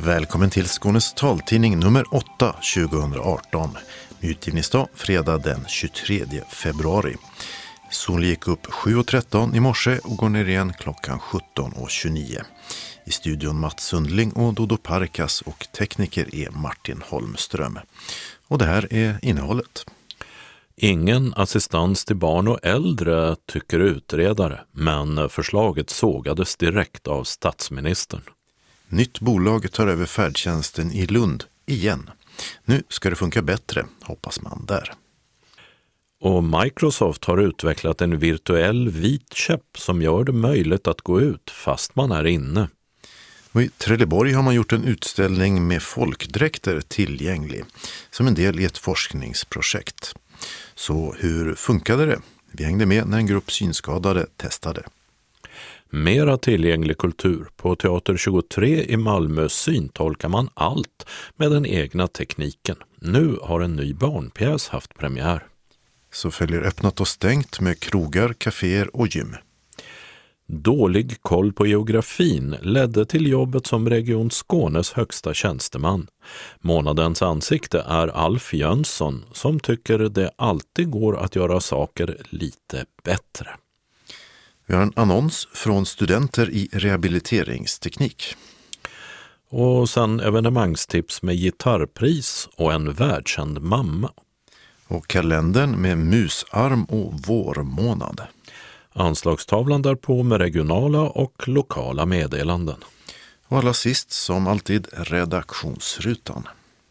Välkommen till Skånes taltidning nummer 8 2018. Utgivningsdag fredag den 23 februari. Solen gick upp 7.13 i morse och går ner igen klockan 17.29. I studion Mats Sundling och Dodo Parkas och tekniker är Martin Holmström. Och det här är innehållet. Ingen assistans till barn och äldre, tycker utredare, men förslaget sågades direkt av statsministern. Nytt bolag tar över färdtjänsten i Lund igen. Nu ska det funka bättre, hoppas man där. Och Microsoft har utvecklat en virtuell vit käpp som gör det möjligt att gå ut fast man är inne. Och i Trelleborg har man gjort en utställning med folkdräkter tillgänglig som en del i ett forskningsprojekt. Så hur funkade det? Vi hängde med när en grupp synskadade testade. Mera tillgänglig kultur. På Teater 23 i Malmö syntolkar man allt med den egna tekniken. Nu har en ny barnpjäs haft premiär. Så följer öppnat och stängt med krogar, kaféer och gym. Dålig koll på geografin ledde till jobbet som Region Skånes högsta tjänsteman. Månadens ansikte är Alf Jönsson som tycker det alltid går att göra saker lite bättre. Vi har en annons från studenter i rehabiliteringsteknik. Och sen evenemangstips med gitarrpris och en världskänd mamma. Och kalendern med musarm och vårmånad. Anslagstavlan därpå med regionala och lokala meddelanden. Och allra sist som alltid redaktionsrutan.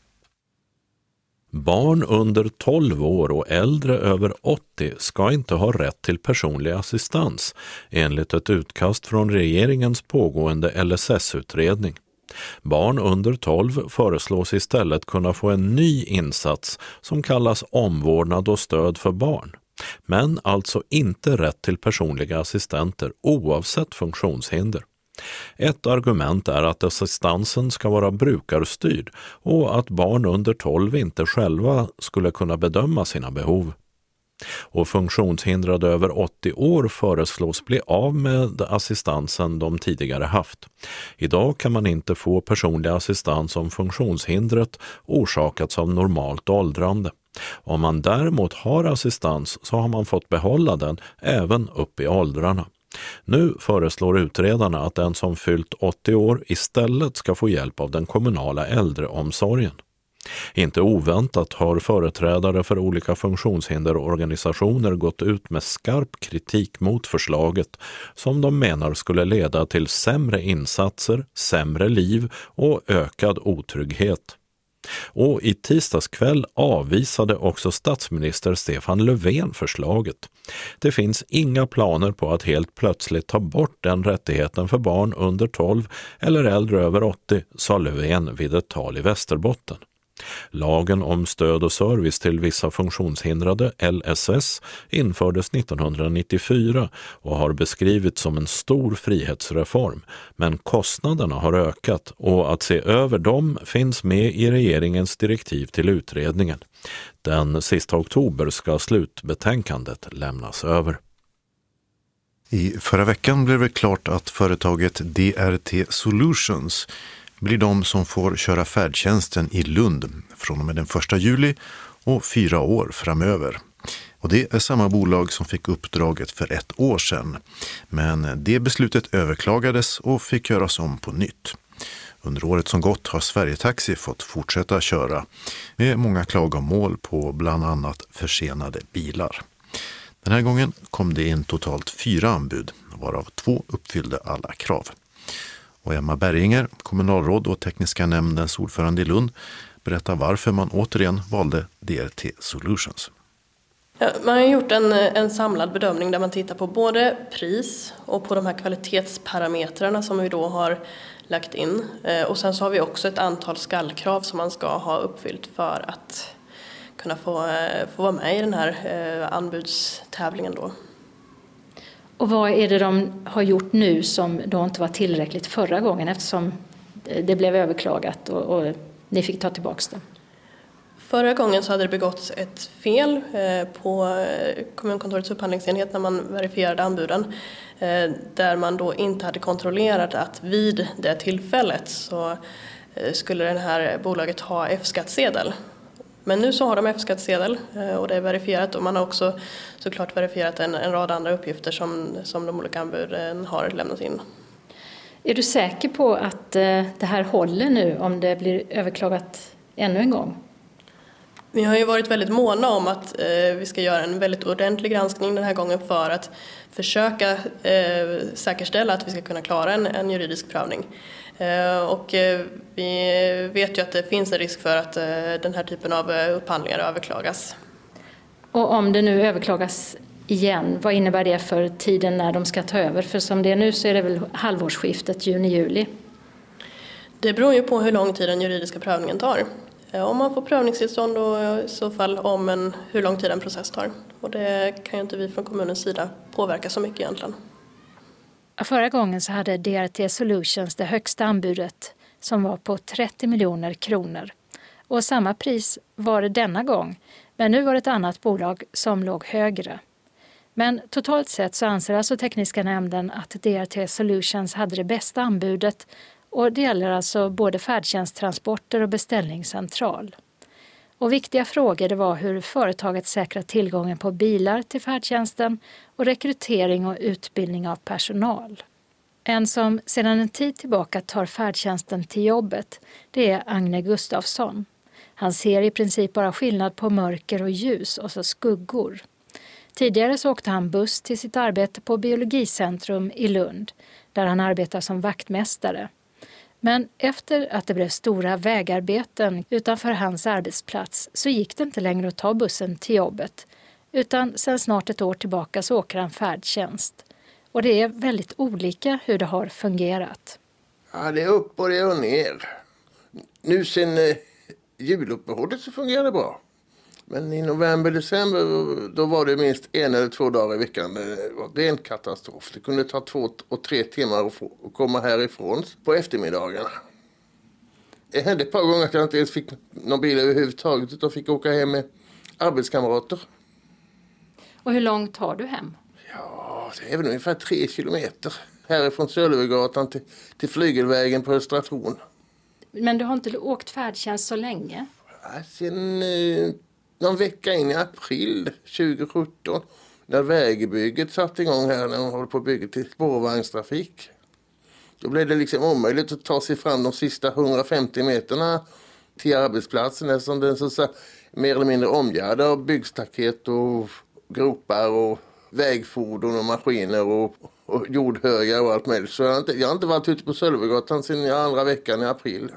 Barn under 12 år och äldre över 80 ska inte ha rätt till personlig assistans enligt ett utkast från regeringens pågående LSS-utredning. Barn under 12 föreslås istället kunna få en ny insats som kallas omvårdnad och stöd för barn. Men alltså inte rätt till personliga assistenter oavsett funktionshinder. Ett argument är att assistansen ska vara brukarstyrd och att barn under 12 inte själva skulle kunna bedöma sina behov. Och funktionshindrade över 80 år föreslås bli av med assistansen de tidigare haft. Idag kan man inte få personlig assistans om funktionshindret orsakats av normalt åldrande. Om man däremot har assistans så har man fått behålla den även upp i åldrarna. Nu föreslår utredarna att den som fyllt 80 år istället ska få hjälp av den kommunala äldreomsorgen. Inte oväntat har företrädare för olika funktionshinderorganisationer gått ut med skarp kritik mot förslaget som de menar skulle leda till sämre insatser, sämre liv och ökad otrygghet. Och i tisdagskväll avvisade också statsminister Stefan Löfven förslaget. Det finns inga planer på att helt plötsligt ta bort den rättigheten för barn under 12 eller äldre över 80, sa Löfven vid ett tal i Västerbotten. Lagen om stöd och service till vissa funktionshindrade, LSS, infördes 1994 och har beskrivits som en stor frihetsreform, men kostnaderna har ökat och att se över dem finns med i regeringens direktiv till utredningen. Den sista oktober ska slutbetänkandet lämnas över. I förra veckan blev det klart att företaget DRT Solutions blir de som får köra färdtjänsten i Lund från och med den 1 juli och 4 år framöver. Och det är samma bolag som fick uppdraget för 1 år sedan. Men det beslutet överklagades och fick göras om på nytt. Under året som gått har Sverigetaxi fått fortsätta köra med många klagomål på bland annat försenade bilar. Den här gången kom det in totalt 4 anbud, varav 2 uppfyllde alla krav. Och Emma Berginger, kommunalråd och tekniska nämndens ordförande i Lund, berättar varför man återigen valde DRT Solutions. Ja, man har gjort en samlad bedömning där man tittar på både pris och på de här kvalitetsparametrarna som vi då har lagt in. Och sen så har vi också ett antal skallkrav som man ska ha uppfyllt för att kunna få vara med i den här anbudstävlingen då. Och vad är det de har gjort nu som då inte var tillräckligt förra gången eftersom det blev överklagat och ni fick ta tillbaka det? Förra gången så hade det begåtts ett fel på kommunkontorets upphandlingsenhet när man verifierade anbuden. Där man då inte hade kontrollerat att vid det tillfället så skulle det här bolaget ha F-skattsedel. Men nu så har de F-skattsedel och det är verifierat, och man har också såklart verifierat en rad andra uppgifter som de olika anbuden har lämnat in. Är du säker på att det här håller nu om det blir överklagat ännu en gång? Vi har ju varit väldigt måna om att vi ska göra en väldigt ordentlig granskning den här gången för att försöka säkerställa att vi ska kunna klara en juridisk prövning. Och vi vet ju att det finns en risk för att den här typen av upphandlingar överklagas. Och om det nu överklagas igen, vad innebär det för tiden när de ska ta över? För som det är nu så är det väl halvårsskiftet juni-juli? Det beror ju på hur lång tid den juridiska prövningen tar. Om man får prövningstillstånd och i så fall hur lång tid en process tar. Och det kan ju inte vi från kommunens sida påverka så mycket egentligen. Förra gången så hade DRT Solutions det högsta anbudet som var på 30 miljoner kronor. Och samma pris var det denna gång, men nu var det ett annat bolag som låg högre. Men totalt sett så anser alltså tekniska nämnden att DRT Solutions hade det bästa anbudet, och det gäller alltså både färdtjänsttransporter och beställningscentral. Och viktiga frågor det var hur företaget säkrar tillgången på bilar till färdtjänsten och rekrytering och utbildning av personal. En som sedan en tid tillbaka tar färdtjänsten till jobbet, det är Agne Gustafsson. Han ser i princip bara skillnad på mörker och ljus och så skuggor. Tidigare så åkte han buss till sitt arbete på Biologicentrum i Lund, där han arbetar som vaktmästare. Men efter att det blev stora vägarbeten utanför hans arbetsplats så gick det inte längre att ta bussen till jobbet, utan sedan snart ett år tillbaka så åker han färdtjänst. Och det är väldigt olika hur det har fungerat. Ja, det är upp och det är ner. Nu sen juluppehållet så fungerar det bra. Men i november-december då var det minst 1 eller 2 dagar i veckan. Det är en katastrof. Det kunde ta 2 och 3 timmar att komma härifrån på eftermiddagarna. Det hände ett par gånger att jag inte ens fick någon bil överhuvudtaget, utan fick åka hem med arbetskamrater. Och hur långt tar du hem? Ja, det är väl ungefär 3 kilometer. Härifrån Sölvegatan till Flygelvägen på Östra Torn. Men du har inte åkt färdtjänst så länge? Ja, sen någon vecka in i april 2017 när vägbygget satte igång här, när de håller på att bygga till spårvagnstrafik. Då blev det liksom omöjligt att ta sig fram de sista 150 meterna till arbetsplatsen, eftersom den så mer eller mindre omgärdad av byggstaket och gropar och vägfordon och maskiner och jordhögar och allt möjligt. Så jag har inte varit ute på Sölvegatan sedan andra veckan i april.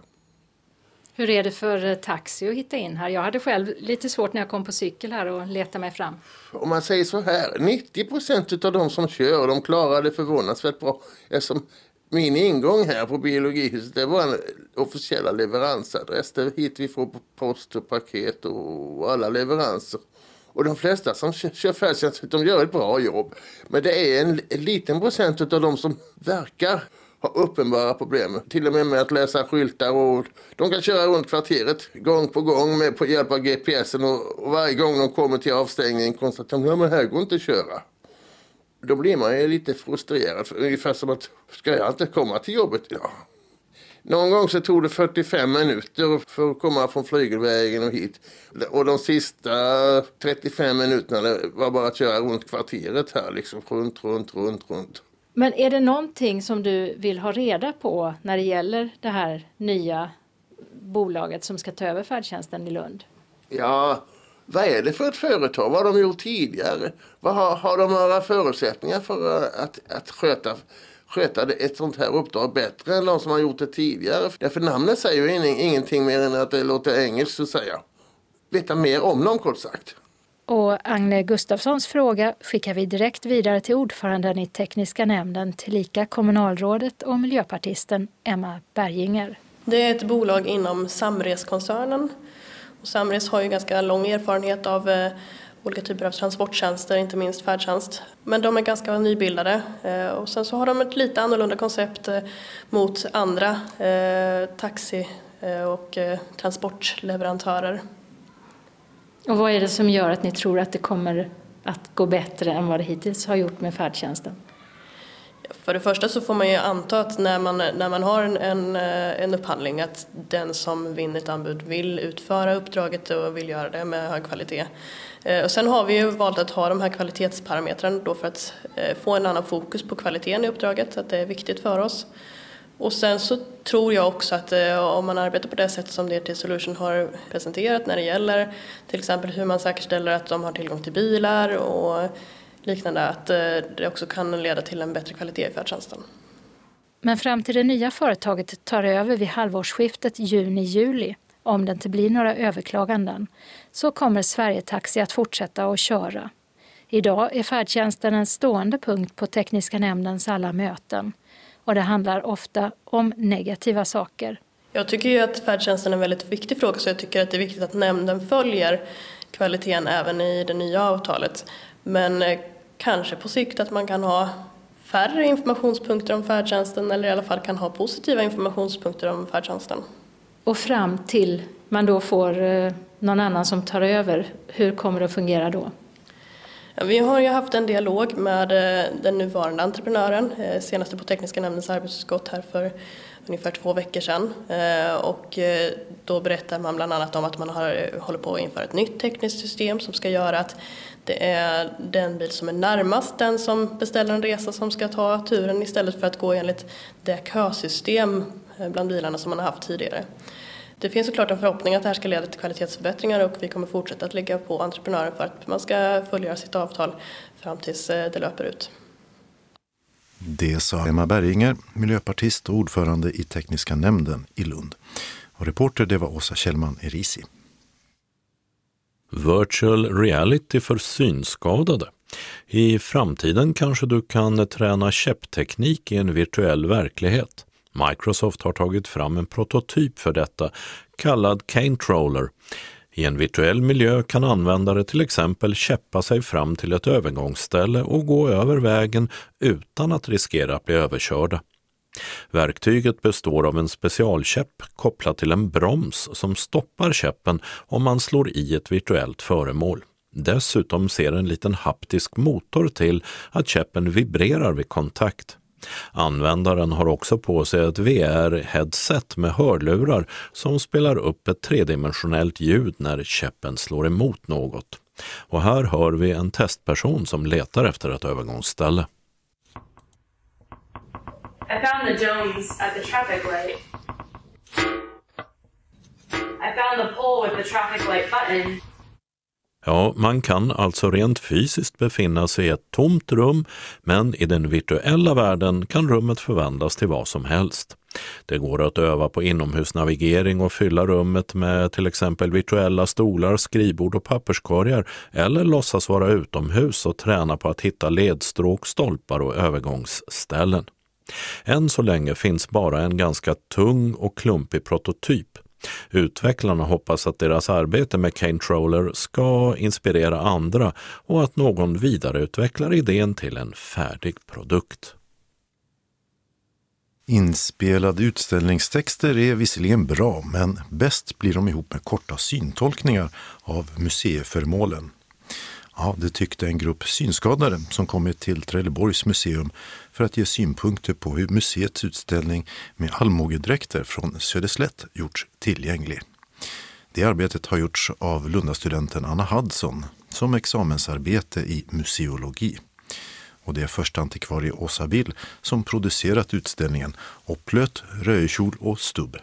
Hur är det för taxi att hitta in här? Jag hade själv lite svårt när jag kom på cykel här och letade mig fram. Om man säger så här, 90% av de som kör, de klarar det förvånansvärt bra. Eftersom min ingång här på Biologihuset, det var en officiella leveransadress. Det är hit vi får post och paket och alla leveranser. Och de flesta som kör färdtjänst, de gör ett bra jobb. Men det är en liten procent av de som verkar ha uppenbara problem. Till och med att läsa skyltar, och de kan köra runt kvarteret gång på gång med på hjälp av GPSen, och varje gång de kommer till avstängningen konstaterar de att här går inte att köra. Då blir man ju lite frustrerad, ungefär som att ska jag inte komma till jobbet idag? Någon gång så tog det 45 minuter för att komma från Flygelvägen och hit. Och de sista 35 minuterna var bara att köra runt kvarteret här, liksom runt. Men är det någonting som du vill ha reda på när det gäller det här nya bolaget som ska ta över färdtjänsten i Lund? Ja, vad är det för ett företag? Vad har de gjort tidigare? Har de några förutsättningar för att sköta ett sånt här uppdrag bättre än de som har gjort det tidigare? Därför namnet säger ju ingenting mer än att det låter engelskt att säga. Veta mer om dem, kort sagt. Och Agne Gustafssons fråga skickar vi direkt vidare till ordföranden i tekniska nämnden, tillika kommunalrådet och miljöpartisten Emma Berginger. Det är ett bolag inom Samres-koncernen. Och Samres har ju ganska lång erfarenhet av olika typer av transporttjänster, inte minst färdtjänst. Men de är ganska nybildade, och sen så har de ett lite annorlunda koncept mot andra taxi- och transportleverantörer. Och vad är det som gör att ni tror att det kommer att gå bättre än vad det hittills har gjort med färdtjänsten? För det första så får man ju anta att när man har en upphandling att den som vinner ett anbud vill utföra uppdraget och vill göra det med hög kvalitet. Och sen har vi ju valt att ha de här kvalitetsparametrarna då för att få en annan fokus på kvaliteten i uppdraget, att det är viktigt för oss. Och sen så tror jag också att om man arbetar på det sätt som DRT Solution har presenterat när det gäller till exempel hur man säkerställer att de har tillgång till bilar och liknande, att det också kan leda till en bättre kvalitet i färdtjänsten. Men fram till det nya företaget tar över vid halvårsskiftet juni-juli, om det inte blir några överklaganden, så kommer Sverigetaxi att fortsätta att köra. Idag är färdtjänsten en stående punkt på tekniska nämndens alla möten. Och det handlar ofta om negativa saker. Jag tycker ju att färdtjänsten är en väldigt viktig fråga, så jag tycker att det är viktigt att nämnden följer kvaliteten även i det nya avtalet. Men kanske på sikt att man kan ha färre informationspunkter om färdtjänsten, eller i alla fall kan ha positiva informationspunkter om färdtjänsten. Och fram till man då får någon annan som tar över, hur kommer det att fungera då? Vi har ju haft en dialog med den nuvarande entreprenören, senaste på tekniska nämndens arbetsutskott här för ungefär 2 veckor sedan. Och då berättar man bland annat om att man håller på att införa ett nytt tekniskt system som ska göra att det är den bil som är närmast den som beställer en resa som ska ta turen, istället för att gå enligt det kösystem bland bilarna som man har haft tidigare. Det finns såklart en förhoppning att det här ska leda till kvalitetsförbättringar, och vi kommer fortsätta att ligga på entreprenören för att man ska fullgöra sitt avtal fram tills det löper ut. Det sa Emma Berginger, miljöpartist och ordförande i tekniska nämnden i Lund. Och reporter det var Åsa Kjellman Erisi. Virtual reality för synskadade. I framtiden kanske du kan träna käppteknik i en virtuell verklighet. Microsoft har tagit fram en prototyp för detta, kallad Canetroller. I en virtuell miljö kan användare till exempel käppa sig fram till ett övergångsställe och gå över vägen utan att riskera att bli överkörda. Verktyget består av en specialkäpp kopplad till en broms som stoppar käppen om man slår i ett virtuellt föremål. Dessutom ser en liten haptisk motor till att käppen vibrerar vid kontakt. Användaren har också på sig ett VR-headset med hörlurar som spelar upp ett tredimensionellt ljud när käppen slår emot något. Och här hör vi en testperson som letar efter ett övergångsställe. I found the domes at the traffic light. I found the pole with the traffic light button. Ja, man kan alltså rent fysiskt befinna sig i ett tomt rum, men i den virtuella världen kan rummet förvandlas till vad som helst. Det går att öva på inomhusnavigering och fylla rummet med till exempel virtuella stolar, skrivbord och papperskorgar, eller låtsas vara utomhus och träna på att hitta ledstråk, stolpar och övergångsställen. Än så länge finns bara en ganska tung och klumpig prototyp. Utvecklarna hoppas att deras arbete med Canetroller ska inspirera andra och att någon vidareutvecklar idén till en färdig produkt. Inspelade utställningstexter är visserligen bra, men bäst blir de ihop med korta syntolkningar av museiföremålen. Ja, det tyckte en grupp synskadade som kommit till Trelleborgs museum för att ge synpunkter på hur museets utställning med allmogedräkter från Söderslätt gjorts tillgänglig. Det arbetet har gjorts av Lundastudenten Anna Hudson som examensarbete i museologi. Och det är första antikvarie Åsa Bill som producerat utställningen Opplöt, röjkjol och stubb.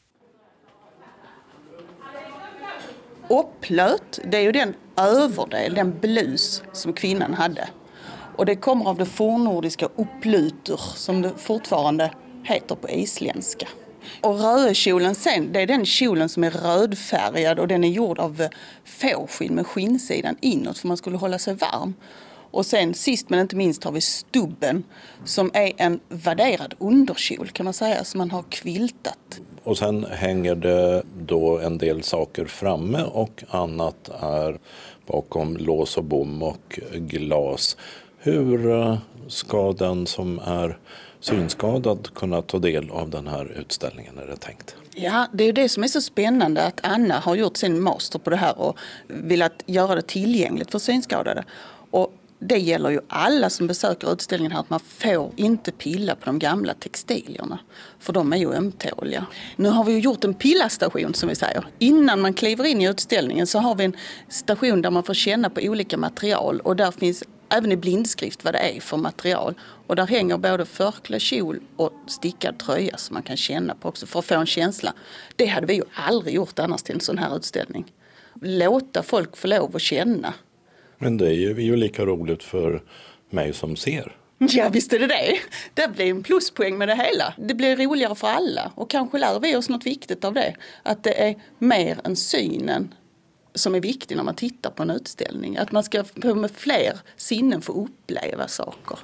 Opplöt, det är ju den överdel, den blus som kvinnan hade. Och det kommer av det fornnordiska uppluter som det fortfarande heter på isländska. Och rödkjolen sen, det är den kjolen som är rödfärgad och den är gjord av fårskinn med skinnsidan inåt för man skulle hålla sig varm. Och sen sist men inte minst har vi stubben som är en värderad underkjol kan man säga som man har kviltat. Och sen hänger det då en del saker framme och annat är bakom lås och bom och glas. Hur ska den som är synskadad kunna ta del av den här utställningen, är det tänkt? Ja, det är ju det som är så spännande att Anna har gjort sin master på det här och vill att göra det tillgängligt för synskadade. Och det gäller ju alla som besöker utställningen här, att man får inte pilla på de gamla textilierna. För de är ju ömtåliga. Nu har vi ju gjort en pillastation som vi säger. Innan man kliver in i utställningen så har vi en station där man får känna på olika material. Och där finns även i blindskrift vad det är för material. Och där hänger både förkläde, kjol och stickad tröja som man kan känna på också för att få en känsla. Det hade vi ju aldrig gjort annars till en sån här utställning. Låta folk få lov att känna. Men det är ju lika roligt för mig som ser. Ja, visst är det det. Det blir en pluspoäng med det hela. Det blir roligare för alla. Och kanske lär vi oss något viktigt av det. Att det är mer än synen som är viktig när man tittar på en utställning. Att man ska med fler sinnen få uppleva saker.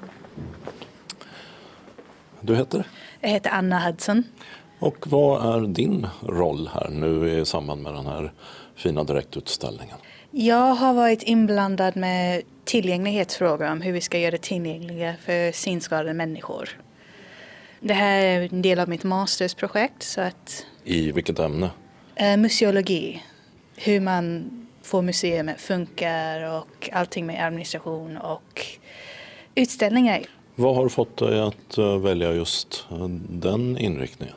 Du heter? Jag heter Anna Hudson. Och vad är din roll här nu i samband med den här fina direktutställningen? Jag har varit inblandad med tillgänglighetsfrågor om hur vi ska göra det tillgängliga för synskadade människor. Det här är en del av mitt mastersprojekt. Så att, i vilket ämne? Museologi. Hur man får museum att funka och allting med administration och utställningar. Vad har fått dig att välja just den inriktningen?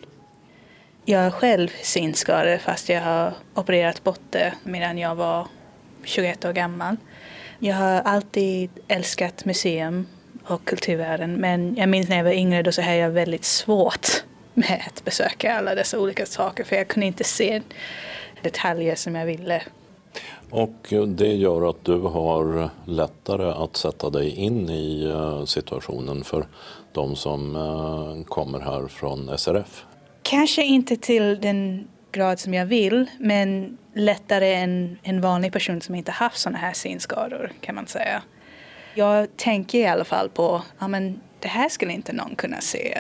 Jag är själv synskadad fast jag har opererat bort det medan jag var 21 år gammal. Jag har alltid älskat museum och kulturvärlden, men jag minns när jag var yngre då så hade jag väldigt svårt med att besöka alla dessa olika saker för jag kunde inte se detaljer som jag ville. Och det gör att du har lättare att sätta dig in i situationen för de som kommer här från SRF? Kanske inte till den grad som jag vill, men lättare än en vanlig person som inte haft sådana här synskador kan man säga. Jag tänker i alla fall på, ja men det här skulle inte någon kunna se.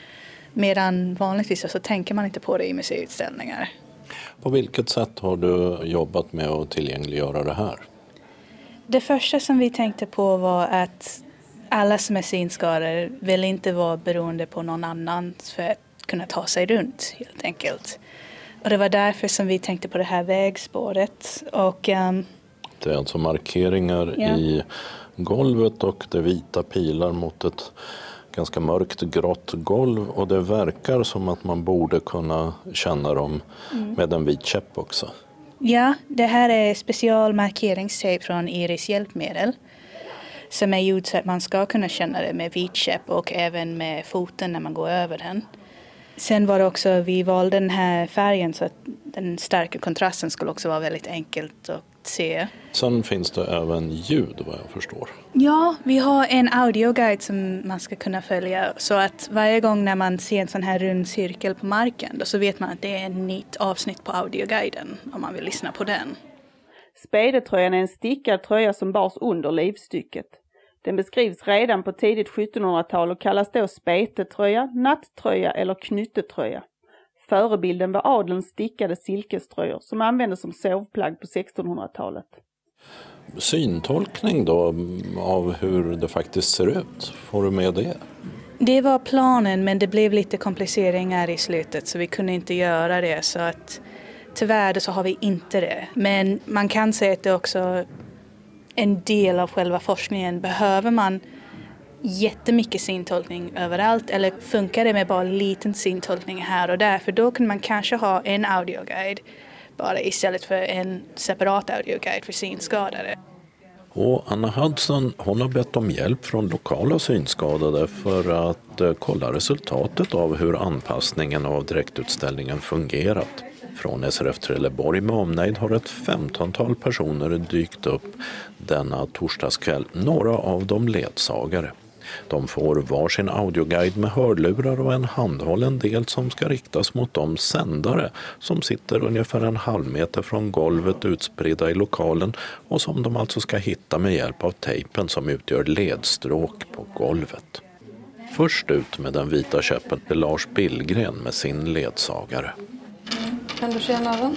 Medan vanligtvis så tänker man inte på det i museiutställningar. På vilket sätt har du jobbat med att tillgängliggöra det här? Det första som vi tänkte på var att alla som är synskadade vill inte vara beroende på någon annan för att kunna ta sig runt helt enkelt. Och det var därför som vi tänkte på det här vägspåret. Och, det är alltså markeringar i golvet och det vita pilar mot ett ganska mörkt grått golv. Och det verkar som att man borde kunna känna dem med en vit käpp också. Ja, det här är specialmarkeringstejp från Iris hjälpmedel. Som är gjord så att man ska kunna känna det med vit käpp och även med foten när man går över den. Sen var det också, vi valde den här färgen så att den starka kontrasten skulle också vara väldigt enkelt att se. Sen finns det även ljud vad jag förstår. Ja, vi har en audioguide som man ska kunna följa. Så att varje gång när man ser en sån här rund cirkel på marken då så vet man att det är ett nytt avsnitt på audioguiden om man vill lyssna på den. Spedetröjan är en stickad tröja som bars under livstycket. Den beskrivs redan på tidigt 1700-tal och kallas då spetetröja, natttröja eller knyttetröja. Förebilden var adelns stickade silkeströjor som användes som sovplagg på 1600-talet. Syntolkning då av hur det faktiskt ser ut, får du med det? Det var planen men det blev lite kompliceringar i slutet så vi kunde inte göra det så att tyvärr så har vi inte det. Men man kan säga att det också en del av själva forskningen. Behöver man jättemycket syntolkning överallt eller funkar det med bara liten syntolkning här och där? För då kan man kanske ha en audioguide bara istället för en separat audioguide för synskadade. Och Anna Hudson, hon har bett om hjälp från lokala synskadade för att kolla resultatet av hur anpassningen av direktutställningen fungerat. Från SRF Trelleborg med omnejd har ett 15-tal personer dykt upp denna torsdagskväll, några av dem ledsagare. De får varsin audioguide med hörlurar och en handhållen del som ska riktas mot de sändare som sitter ungefär en halv meter från golvet utspridda i lokalen och som de alltså ska hitta med hjälp av tejpen som utgör ledstråk på golvet. Först ut med den vita käppen är Lars Billgren med sin ledsagare. Kan du känna den?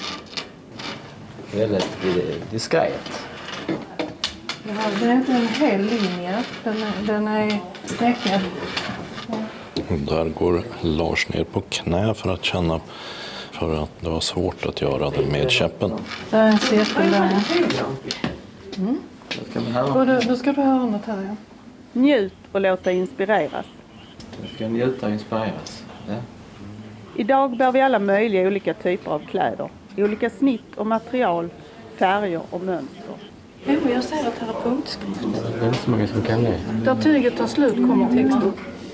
Väldigt diskret. Ja, det är inte en hel linje. Den är räckad. Där går Lars ner på knä för att känna för att det var svårt att göra det med käppen. Det är en cirkel där. Då ska du höra något här, ja. Njut och låt dig inspireras. Du ska njuta och inspireras. Ja. Idag bär vi alla möjliga olika typer av kläder. Olika snitt och material, färger och mönster. Jag säger att här är punktskrift. Det är inte så många som kan det. Där tyget tar slut kommer texten.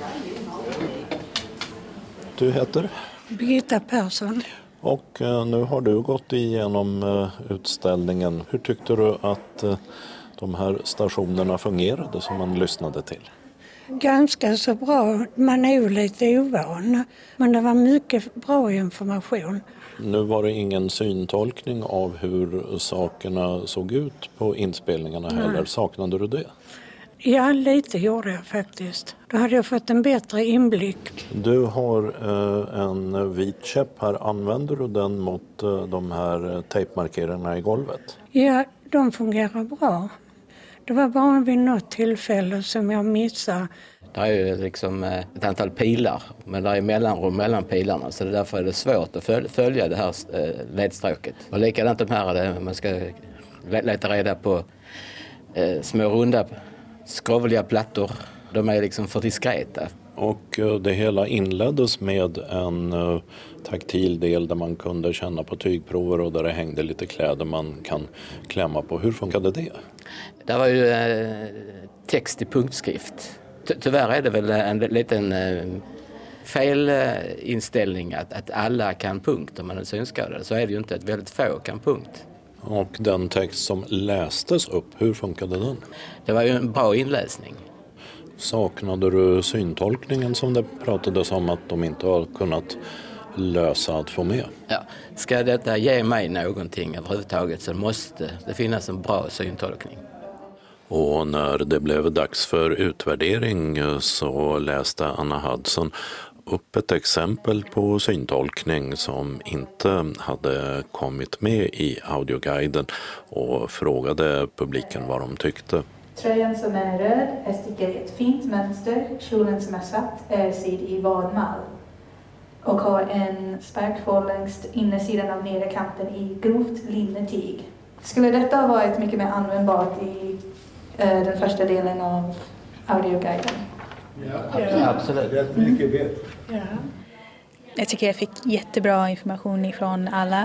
Du heter? Birgitta Persson. Och nu har du gått igenom utställningen. Hur tyckte du att de här stationerna fungerade som man lyssnade till? Ganska så bra. Man är ju lite ovan. Men det var mycket bra information. Nu var det ingen syntolkning av hur sakerna såg ut på inspelningarna heller. Saknade du det? Ja, lite gjorde jag faktiskt. Då hade jag fått en bättre inblick. Du har en vit käpp här. Använder du den mot de här tejpmarkerarna i golvet? Ja, de fungerar bra. Det var bara vid något tillfälle som jag missade. Det är ju liksom ett antal pilar, men det är mellanrum mellan pilarna, så därför är det svårt att följa det här ledstråket. Och likadant de här, man ska leta reda på små runda skrovliga plattor. De är liksom för diskreta. Och det hela inleddes med en taktil del där man kunde känna på tygprover och där det hängde lite kläder man kan klämma på. Hur funkade det? Det var ju text i punktskrift. Tyvärr är det väl en liten felinställning att alla kan punkt om man är synskadad. Så är det ju inte, att väldigt få kan punkt. Och den text som lästes upp, hur funkade den? Det var ju en bra inläsning. Saknade du syntolkningen som det pratades om att de inte har kunnat lösa att få med? Ja, ska detta ge mig någonting överhuvudtaget så måste det finnas en bra syntolkning. Och när det blev dags för utvärdering så läste Anna Hudson upp ett exempel på syntolkning som inte hade kommit med i audioguiden och frågade publiken vad de tyckte. Tröjan som är röd är stickad i ett fint mönster. Kjolen som är svart är sydd i vadmall och har en spärkfåll längs innersidan av nederkanten i grovt linnetyg. Skulle detta ha varit mycket mer användbart i den första delen av audioguiden? Ja, absolut. Det är mycket bättre. Ja. Jag tycker jag fick jättebra information ifrån alla.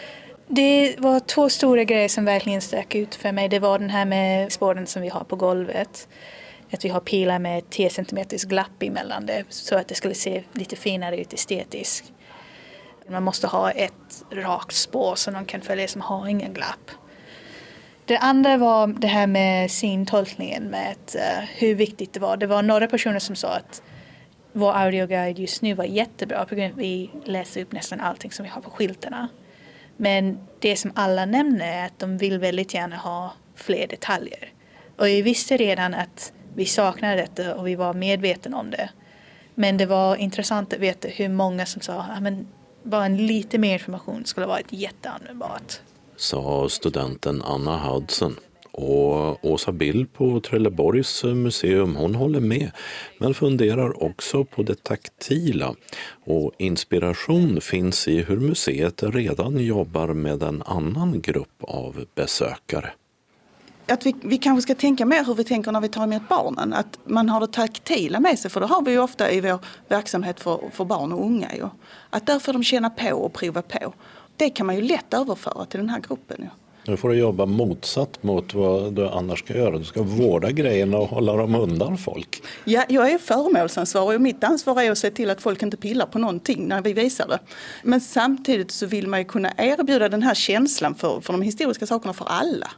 Det var 2 stora grejer som verkligen stack ut för mig. Det var den här med spåren som vi har på golvet. Att vi har pilar med 10 centimeters glapp emellan det så att det skulle se lite finare ut estetiskt. Man måste ha ett rakt spår som de kan följa som har ingen glapp. Det andra var det här med syntolkningen, med hur viktigt det var. Det var några personer som sa att vår audioguide just nu var jättebra på grund av att vi läser upp nästan allting som vi har på skyltarna. Men det som alla nämner är att de vill väldigt gärna ha fler detaljer. Och vi visste redan att vi saknade detta och vi var medvetna om det. Men det var intressant att veta hur många som sa att bara en lite mer information skulle vara jätteanvändbart. Sa studenten Anna Hudson. Och Åsa Bill på Trelleborgs museum, hon håller med men funderar också på det taktila. Och inspiration finns i hur museet redan jobbar med en annan grupp av besökare. Att vi kanske ska tänka mer hur vi tänker när vi tar emot barnen. Att man har det taktila med sig, för det har vi ju ofta i vår verksamhet för barn och unga. Ju. Att där får de känna på och prova på. Det kan man ju lätt överföra till den här gruppen. Ja. Nu får du jobba motsatt mot vad du annars ska göra. Du ska vårda grejerna och hålla dem undan folk. Ja, jag är föremålsansvarig och mitt ansvar är att se till att folk inte pillar på någonting när vi visar det. Men samtidigt så vill man ju kunna erbjuda den här känslan för de historiska sakerna för alla.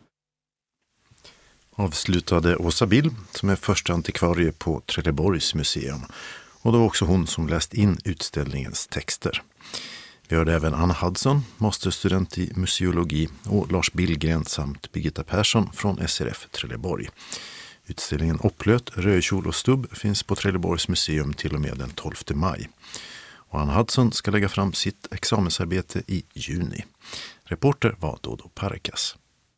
Avslutade Åsa Bill som är första antikvarie på Trelleborgs museum. Och det var också hon som läst in utställningens texter. Vi hörde även Anna Hudson, masterstudent i museologi, och Lars Billgren samt Birgitta Persson från SRF Trelleborg. Utställningen Opplöt, rödkjol och stubb finns på Trelleborgs museum till och med den 12 maj. Och Anna Hudson ska lägga fram sitt examensarbete i juni. Reporter var Dodo Parkas.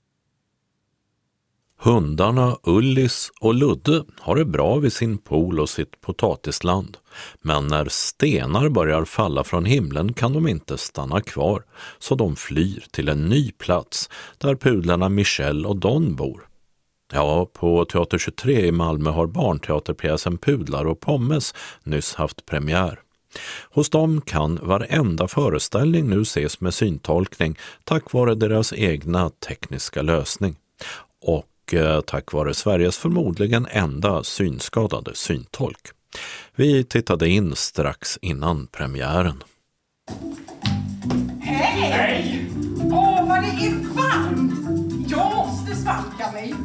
Hundarna Ullis och Ludde har det bra vid sin pool och sitt potatisland. Men när stenar börjar falla från himlen kan de inte stanna kvar, så de flyr till en ny plats där pudlarna Michelle och Don bor. Ja, på Teater 23 i Malmö har barnteaterpjäsen Pudlar och Pommes nyss haft premiär. Hos dem kan varenda föreställning nu ses med syntolkning tack vare deras egna tekniska lösning. Och tack vare Sveriges förmodligen enda synskadade syntolk. Vi tittade in strax innan premiären. Hej! Åh, vad det är varmt! Jag måste svalka mig.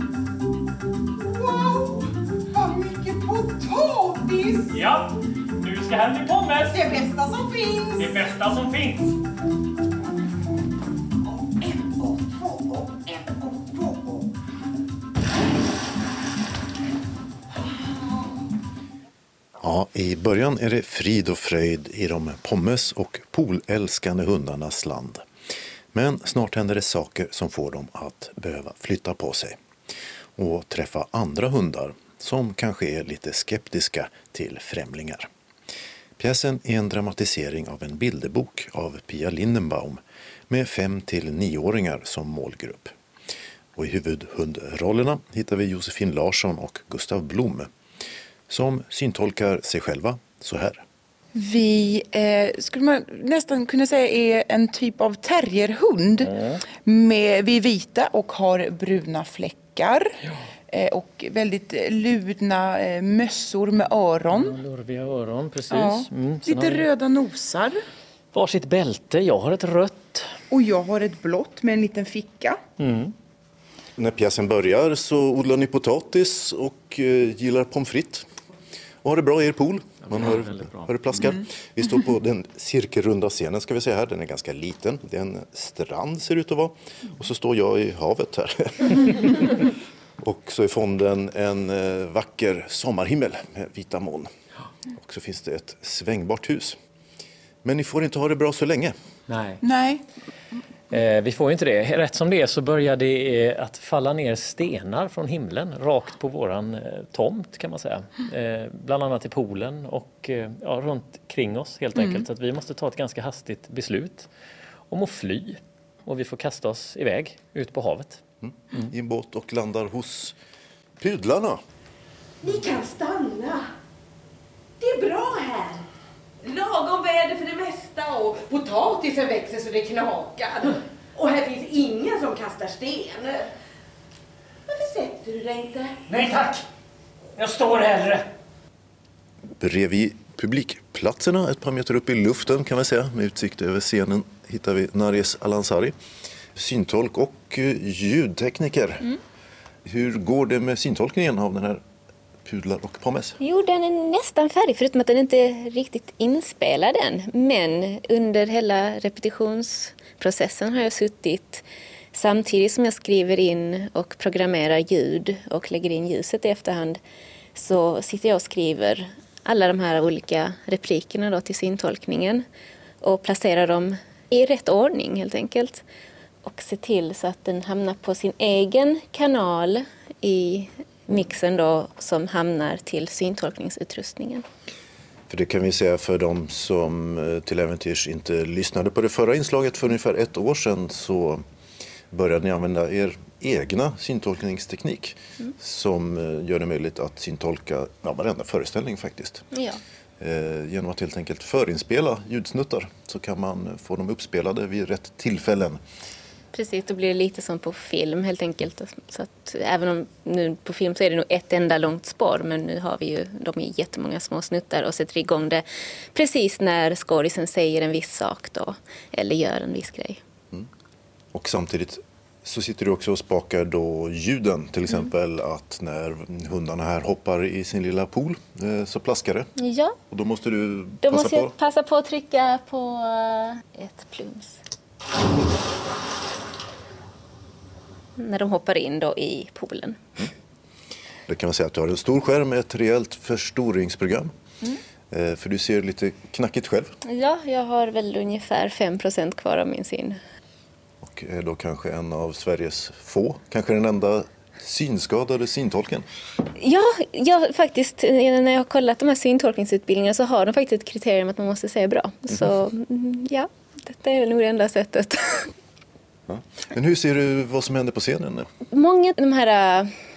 Wow, vad mycket potatis! Ja, nu ska här bli pommes. Det bästa som finns. Det bästa som finns. En och två och en och två. Ja, i början är det frid och fröjd i de pommes- och poolälskande hundarnas land. Men snart händer det saker som får dem att behöva flytta på sig och träffa andra hundar som kanske är lite skeptiska till främlingar. Pjäsen är en dramatisering av en bilderbok av Pia Lindenbaum med 5-9-åringar som målgrupp. Och i huvudhundrollerna hittar vi Josefin Larsson och Gustav Blom som syntolkar sig själva så här. Vi skulle man nästan kunna säga är en typ av terrierhund. Vi är vita och har bruna fläckar. Och väldigt ludna mössor med öron. Lurviga öron, precis. Ja. Lite röda nosar. Varsitt bälte, jag har ett rött. Och jag har ett blått med en liten ficka. När pjäsen börjar så odlar ni potatis och gillar pommes frites. Och har det bra i er pool. Man hör det plaskar. Vi står på den cirkelrunda scenen ska vi säga här. Den är ganska liten. Det är en strand ser det ut att vara. Och så står jag i havet här. Och så är fonden en vacker sommarhimmel med vita moln. Och så finns det ett svängbart hus. Men ni får inte ha det bra så länge. Nej. Vi får ju inte det. Rätt som det är så börjar det att falla ner stenar från himlen rakt på våran tomt kan man säga. Bland annat i poolen och runt kring oss helt enkelt. Så att vi måste ta ett ganska hastigt beslut om att fly. Och vi får kasta oss iväg ut på havet. I en båt och landar hos pudlarna. Ni kan stanna. Det är bra här. Lagom väder för det mesta och potatisen växer så det knakar. Och här finns ingen som kastar sten. Varför sätter du dig inte? Nej tack! Jag står hellre. Bredvid publikplatserna, ett par meter upp i luften kan man säga, med utsikt över scenen hittar vi Nares Alansari, syntolk och ljudtekniker. Hur går det med syntolkningen av den här Pudlar och Pommes? Jo, den är nästan färdig förutom att den inte är riktigt inspelad än. Men under hela repetitionsprocessen har jag suttit samtidigt som jag skriver in och programmerar ljud och lägger in ljuset i efterhand, så sitter jag och skriver alla de här olika replikerna då till syntolkningen och placerar dem i rätt ordning helt enkelt. Och se till så att den hamnar på sin egen kanal i mixen då som hamnar till syntolkningsutrustningen. För det kan vi säga för de som till äventyrs inte lyssnade på det förra inslaget för ungefär 1 år sedan, så började ni använda er egna syntolkningsteknik som gör det möjligt att syntolka varenda föreställning faktiskt. Ja. Genom att helt enkelt förinspela ljudsnuttar så kan man få dem uppspelade vid rätt tillfällen. Precis, då blir det lite som på film helt enkelt. Så att även om nu på film så är det nog ett enda långt spår, men nu har vi ju de är jättemånga små snuttar och sätter igång det precis när skådisen säger en viss sak då, eller gör en viss grej. Och samtidigt så sitter du också och spakar då ljuden, till exempel att när hundarna här hoppar i sin lilla pool så plaskar det. Ja. Och då måste du passa på att trycka på ett plums. När de hoppar in då i poolen. Det kan man säga att du har en stor skärm med ett rejält förstoringsprogram. För du ser lite knackigt själv. Ja, jag har väl ungefär 5% kvar av min syn. Och är då kanske en av Sveriges få, kanske den enda synskadade syntolken. Ja, faktiskt när jag har kollat de här syntolkningsutbildningarna så har de faktiskt ett kriterium att man måste se bra. Så ja, detta är väl nog det enda sättet. Ja. Men hur ser du vad som händer på scenen nu? Många av de här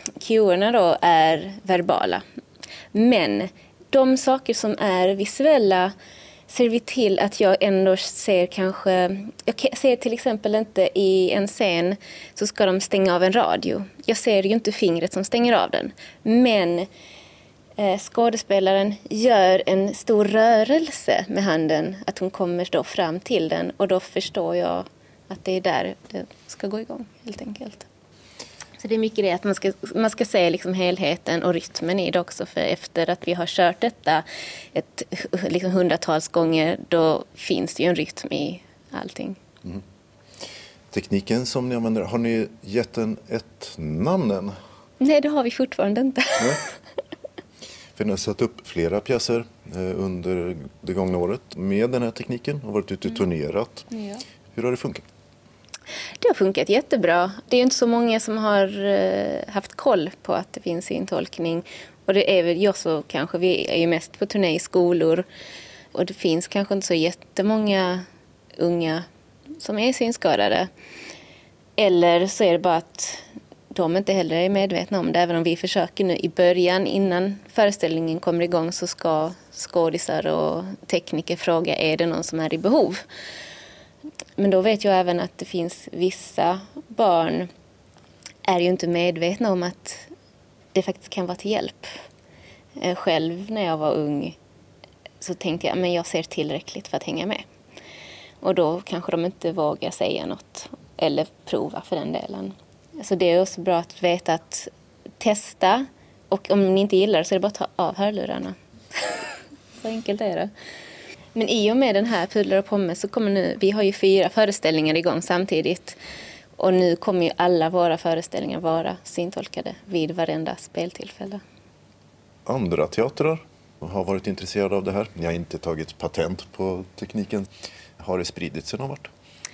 cuerna då är verbala. Men de saker som är visuella ser vi till att jag ändå ser kanske... Jag ser till exempel inte i en scen så ska de stänga av en radio. Jag ser ju inte fingret som stänger av den. Men skådespelaren gör en stor rörelse med handen. Att hon kommer då fram till den. Och då förstår jag att det är där det ska gå igång helt enkelt. Så det är mycket det att man ska se liksom helheten och rytmen i det också. För efter att vi har kört detta liksom hundratals gånger, då finns det ju en rytm i allting. Mm. Tekniken som ni använder, har ni gett den ett namn än? Nej, det har vi fortfarande inte. Nej. För ni har satt upp flera pjäser under det gångna året med den här tekniken och varit ute och turnerat. Ja. Hur har det funkat? Det har funkat jättebra. Det är inte så många som har haft koll på att det finns syntolkning. Och det är väl jag så kanske, vi är ju mest på turné i skolor. Och det finns kanske inte så jättemånga unga som är synskadade. Eller så är det bara att de inte heller är medvetna om det. Även om vi försöker nu i början, innan föreställningen kommer igång, så ska skådisar och tekniker fråga, är det någon som är i behov? Men då vet jag även att det finns vissa barn är ju inte medvetna om att det faktiskt kan vara till hjälp. Själv när jag var ung så tänkte jag, men jag ser tillräckligt för att hänga med. Och då kanske de inte vågar säga något eller prova för den delen. Så det är också bra att veta att testa, och om ni inte gillar så är det bara att ta av hörlurarna. Så enkelt är det. Men i och med den här Pudlar och Pommes så kommer nu, vi har ju 4 föreställningar igång samtidigt. Och nu kommer ju alla våra föreställningar vara syntolkade vid varenda speltillfälle. Andra teatrar har varit intresserade av det här. Ni har inte tagit patent på tekniken. Har det spridit sig någon vart?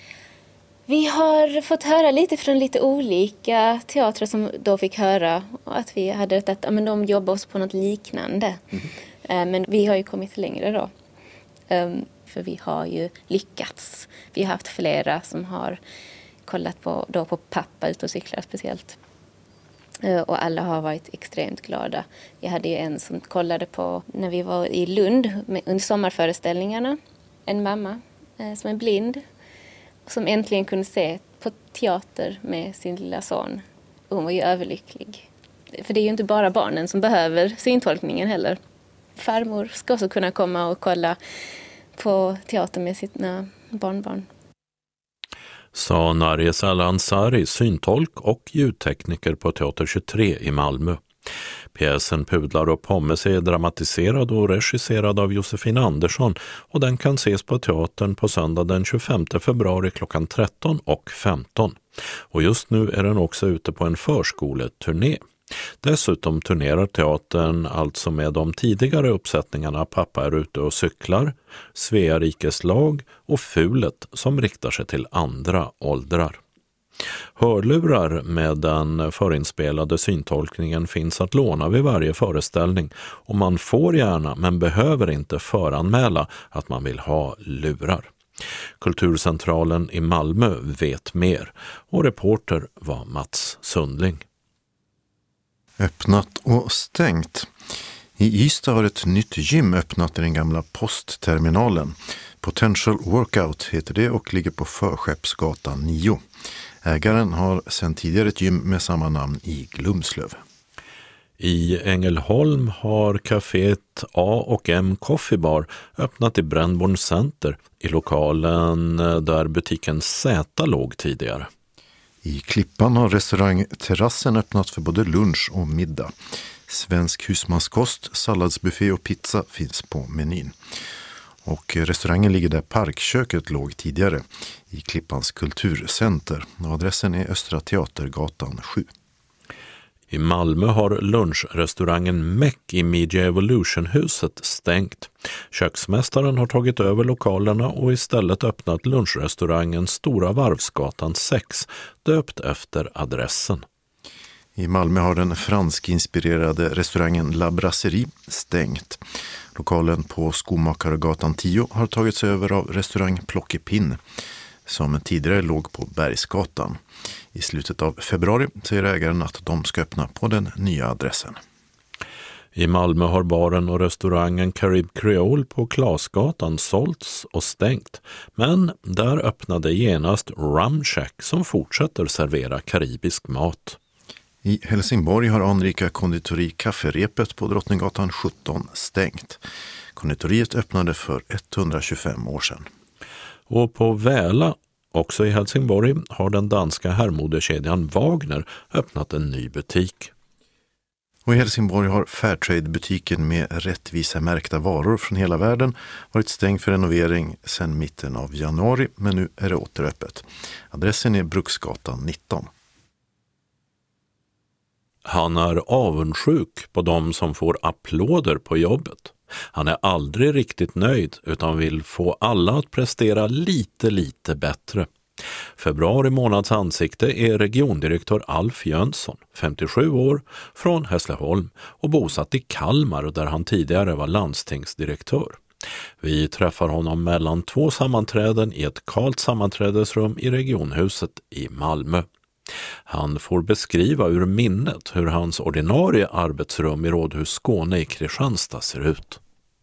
Vi har fått höra lite från lite olika teatrar som då fick höra att vi hade att de jobbar oss på något liknande. Men vi har ju kommit längre då. För vi har ju lyckats. Vi har haft flera som har kollat på pappa ut och cyklar speciellt. Och alla har varit extremt glada. Vi hade ju en som kollade på när vi var i Lund under sommarföreställningarna. En mamma som är blind. Som äntligen kunde se på teater med sin lilla son. Och hon var ju överlycklig. För det är ju inte bara barnen som behöver syntolkningen heller. Farmor ska också kunna komma och kolla på teater med sina barnbarn. Sa Narjes Al-Ansari, syntolk och ljudtekniker på Teater 23 i Malmö. Pjäsen Pudlar och Pommes är dramatiserad och regisserad av Josefin Andersson och den kan ses på teatern på söndag den 25 februari klockan 13 och 15. Och just nu är den också ute på en förskoleturné. Dessutom turnerar teatern alltså med de tidigare uppsättningarna Pappa är ute och cyklar, Svea rikes lag och Fulet som riktar sig till andra åldrar. Hörlurar med den förinspelade syntolkningen finns att låna vid varje föreställning och man får gärna men behöver inte föranmäla att man vill ha lurar. Kulturcentralen i Malmö vet mer och reporter var Mats Sundling. Öppnat och stängt. I Ystad har ett nytt gym öppnat i den gamla postterminalen. Potential Workout heter det och ligger på Förskeppsgatan 9. Ägaren har sedan tidigare ett gym med samma namn i Glumslöv. I Ängelholm har kaféet A&M Coffee Bar öppnat i Brännborn Center i lokalen där butiken Z låg tidigare. I Klippan har restaurangterrassen öppnat för både lunch och middag. Svensk husmanskost, salladsbuffé och pizza finns på menyn. Och restaurangen ligger där parkköket låg tidigare, i Klippans kulturcenter. Adressen är Östra Teatergatan 7. I Malmö har lunchrestaurangen Meck i Media Evolution-huset stängt. Köksmästaren har tagit över lokalerna och istället öppnat lunchrestaurangen Stora Varvsgatan 6, döpt efter adressen. I Malmö har den franskinspirerade restaurangen La Brasserie stängt. Lokalen på Skomakaregatan 10 har tagits över av restaurang Plockepinn. som tidigare låg på Bergsgatan. I slutet av februari säger ägaren att de ska öppna på den nya adressen. I Malmö har baren och restaurangen Carib Creole på Klasgatan sålts och stängt. Men där öppnade genast Rum Shack som fortsätter servera karibisk mat. I Helsingborg har anrika konditori Kafferepet på Drottninggatan 17 stängt. Konditoriet öppnade för 125 år sedan. Och på Väla, också i Helsingborg, har den danska herrmodekedjan Wagner öppnat en ny butik. Och i Helsingborg har Fairtrade-butiken med rättvisa märkta varor från hela världen varit stängd för renovering sedan mitten av januari, men nu är det återöppet. Adressen är Bruksgatan 19. Han är avundsjuk på de som får applåder på jobbet. Han är aldrig riktigt nöjd utan vill få alla att prestera lite bättre. Februari månads ansikte är regiondirektör Alf Jönsson, 57 år, från Hässleholm och bosatt i Kalmar där han tidigare var landstingsdirektör. Vi träffar honom mellan 2 sammanträden i ett kalt sammanträdesrum i regionhuset i Malmö. Han får beskriva ur minnet hur hans ordinarie arbetsrum i Rådhus Skåne i Kristianstad ser ut.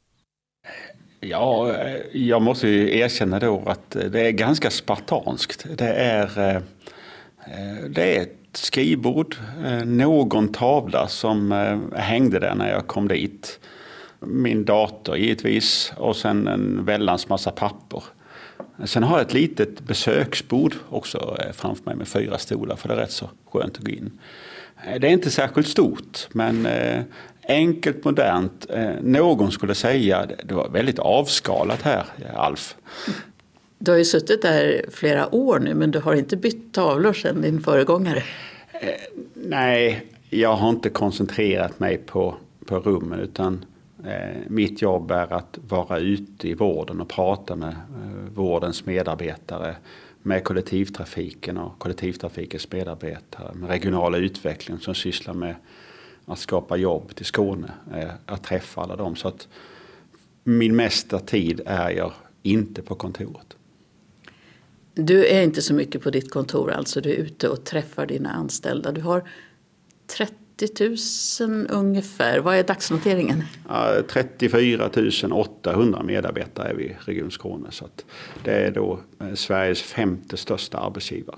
Ja, jag måste ju erkänna då att det är ganska spartanskt. Det är ett skrivbord, någon tavla som hängde där när jag kom dit. Min dator givetvis och sen en väldans massa papper. Sen har jag ett litet besöksbord också framför mig med 4 stolar för det är rätt så skönt att gå in. Det är inte särskilt stort men enkelt, modernt. Någon skulle säga det var väldigt avskalat här, Alf. Du har ju suttit där flera år nu men du har inte bytt tavlor sedan din föregångare. Nej, jag har inte koncentrerat mig på rummen utan mitt jobb är att vara ute i vården och prata med vårdens medarbetare, med kollektivtrafiken och kollektivtrafikens medarbetare, med regionala utveckling som sysslar med att skapa jobb till Skåne, att träffa alla dem. Så att min mesta tid är jag inte på kontoret. Du är inte så mycket på ditt kontor, alltså du är ute och träffar dina anställda. Du har 30 000 ungefär. Vad är dagsnoteringen? 34 800 medarbetare är vi i Region Skåne. Så att det är då Sveriges 5:e största arbetsgivare.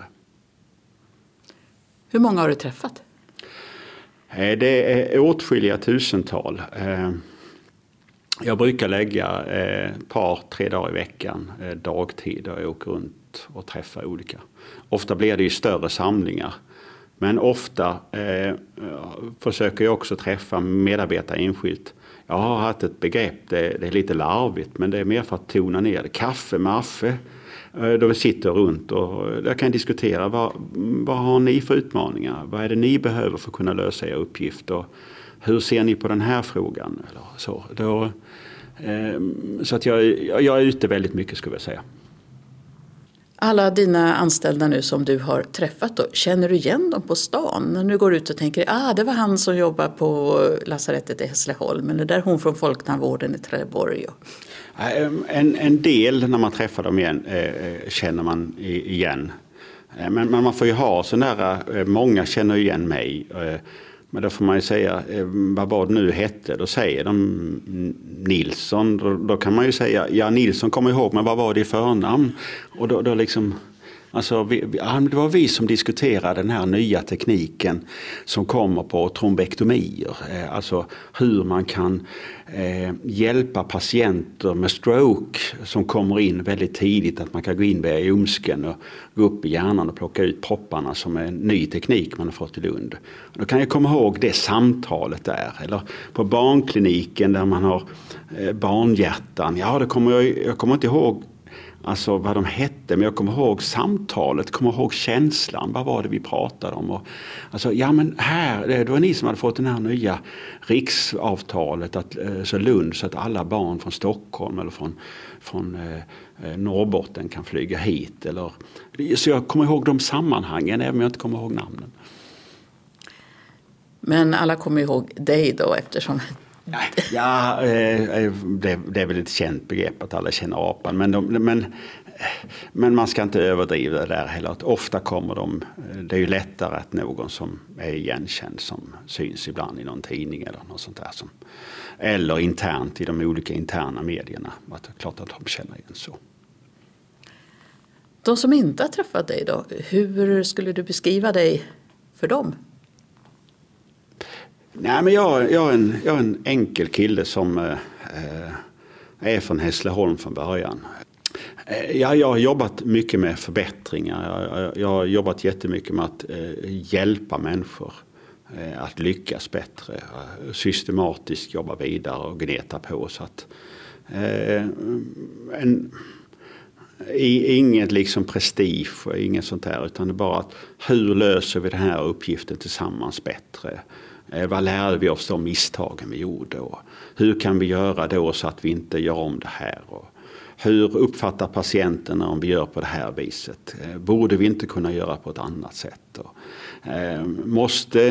Hur många har du träffat? Det är åtskilliga tusental. Jag brukar lägga ett par, 3 dagar i veckan dagtid och jag åker runt och träffar olika. Ofta blir det ju större samlingar. Men ofta försöker jag också träffa medarbetare enskilt. Jag har haft ett begrepp, det är lite larvigt men det är mer för att tona ner det. Kaffe, maffe. Då vi sitter runt och jag kan diskutera vad har ni för utmaningar? Vad är det ni behöver för att kunna lösa era uppgifter? Hur ser ni på den här frågan? Eller så så att jag är ute väldigt mycket skulle jag säga. Alla dina anställda nu som du har träffat då, känner du igen dem på stan? När du går ut och tänker, det var han som jobbar på lasarettet i Hässleholm eller där hon från folktandvården i Trelleborg. En del när man träffar dem igen känner man igen. Men man får ju ha så nära, många känner igen mig. Men då får man ju säga, vad det nu hette, då säger de Nilsson. Då kan man ju säga, ja Nilsson kommer ihåg, men vad var det i förnamn? Och då liksom, alltså, det var vi som diskuterade den här nya tekniken som kommer på trombektomier. Alltså hur man kan hjälpa patienter med stroke som kommer in väldigt tidigt. Att man kan gå in via ljumsken och gå upp i hjärnan och plocka ut propparna som är en ny teknik man har fått i Lund. Då kan jag komma ihåg det samtalet där. Eller på barnkliniken där man har barnhjärtan. Ja, jag kommer inte ihåg alltså vad de hette, men jag kommer ihåg samtalet, kommer ihåg känslan, vad var det vi pratade om? Och, alltså, ja men här, det var ni som hade fått den här nya riksavtalet, så Lund, så att alla barn från Stockholm eller från Norrbotten kan flyga hit. Eller, så jag kommer ihåg de sammanhangen, även om jag inte kommer ihåg namnen. Men alla kommer ihåg dig då eftersom Ja, det är väl ett känt begrepp att alla känner apan. Men man ska inte överdriva det där heller. Ofta kommer det är ju lättare att någon som är igenkänd som syns ibland i någon tidning eller något sånt där. Eller internt i de olika interna medierna. Att det är klart att de känner igen så. De som inte har träffat dig då, hur skulle du beskriva dig för dem? Nej, men jag är en enkel kille som är från Hässleholm från början. Jag har jobbat mycket med förbättringar. Jag har jobbat jättemycket med att hjälpa människor att lyckas bättre. Systematiskt jobba vidare och gneta på. Så att, inget liksom prestige och inget sånt där, utan det är bara att hur löser vi den här uppgiften tillsammans bättre? Vad lärde vi oss de misstagen vi gjorde? Och hur kan vi göra då så att vi inte gör om det här? Och hur uppfattar patienterna om vi gör på det här viset? Borde vi inte kunna göra på ett annat sätt? Och, måste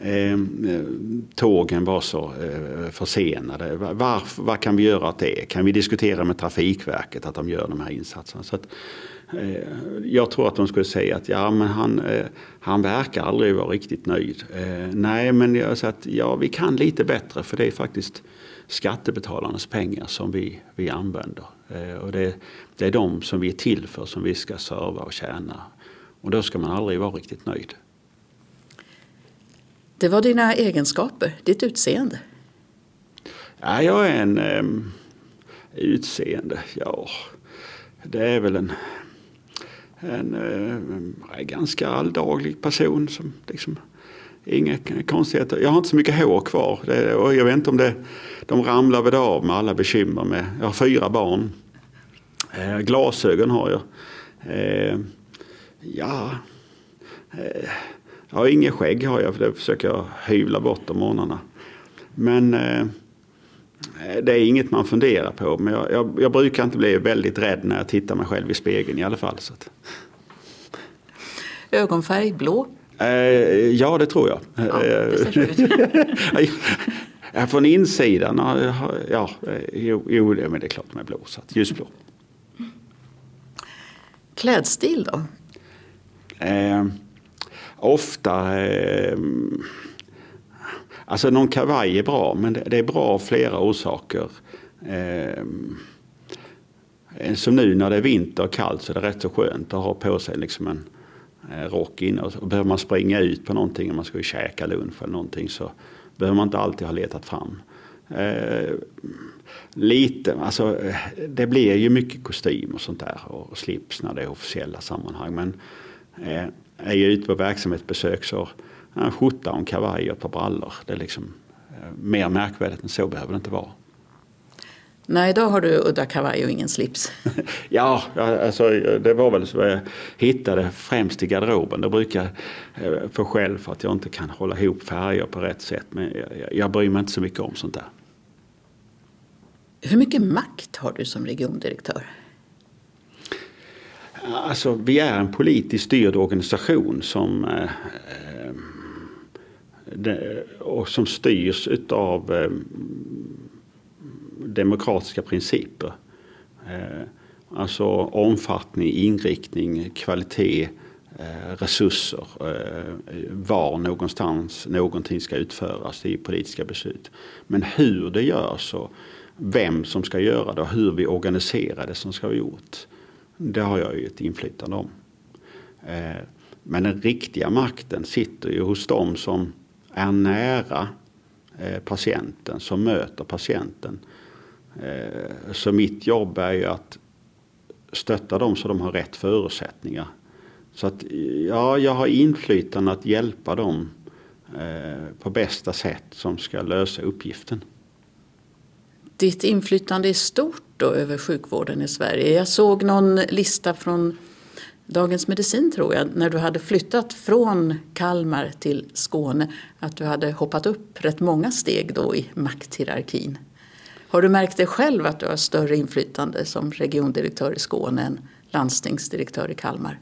tågen vara så försenade? Vad kan vi göra åt det? Kan vi diskutera med Trafikverket att de gör de här insatserna? Så att, jag tror att de skulle säga att han verkar aldrig vara riktigt nöjd. Nej, men jag säger att vi kan lite bättre, för det är faktiskt skattebetalarnas pengar som vi använder. Och det är de som vi är till för, som vi ska serva och tjäna. Och då ska man aldrig vara riktigt nöjd. Det var dina egenskaper, ditt utseende. Ja, jag är en utseende. Ja, det är väl en ganska alldaglig person som liksom inga konstigheter. Jag har inte så mycket hår kvar. Och jag vet inte om de ramlar väl av med alla bekymmer med. Jag har 4 barn. Glasögon har jag. Jag har inget skägg har jag, för det försöker jag hyvla bort om morgnarna. Men det är inget man funderar på. Men jag brukar inte bli väldigt rädd när jag tittar mig själv i spegeln i alla fall. Så att. Ögonfärg blå? Ja, det tror jag. Ja, det ser ut. Från insidan, men det är klart de är blå, så att ljusblå. Klädstil då? Ofta alltså någon kavaj är bra, men det är bra av flera orsaker. Som nu när det är vinter och kallt, så är det rätt så skönt att ha på sig liksom en rock in. Och behöver man springa ut på någonting, om man ska käka lunch eller någonting, så behöver man inte alltid ha letat fram. Lite, alltså det blir ju mycket kostym och sånt där och slips när det är officiella sammanhang, men är jag ute på verksamhetsbesök så en skjorta och en kavaj och ett par brallor. Det är liksom mer märkvärdigt än så behöver det inte vara. Nej, idag har du udda kavaj och ingen slips. Ja, alltså det var väl så jag hittade främst i garderoben. Det brukar jag få själv för att jag inte kan hålla ihop färger på rätt sätt. Men jag bryr mig inte så mycket om sånt där. Hur mycket makt har du som regiondirektör? Alltså, vi är en politiskt styrd organisation som styrs av demokratiska principer. Alltså omfattning, inriktning, kvalitet, resurser, var någonstans någonting ska utföras i politiska beslut. Men hur det görs och vem som ska göra det och hur vi organiserar det som ska vara gjort, det har jag ju ett inflytande om. Men den riktiga makten sitter ju hos dem som är nära patienten, som möter patienten. Så mitt jobb är ju att stötta dem så de har rätt förutsättningar. Så att jag har inflytande att hjälpa dem på bästa sätt som ska lösa uppgiften. Ditt inflytande är stort då över sjukvården i Sverige. Jag såg någon lista från Dagens Medicin, tror jag, när du hade flyttat från Kalmar till Skåne, att du hade hoppat upp rätt många steg då i makthierarkin. Har du märkt det själv att du har större inflytande som regiondirektör i Skåne än landstingsdirektör i Kalmar?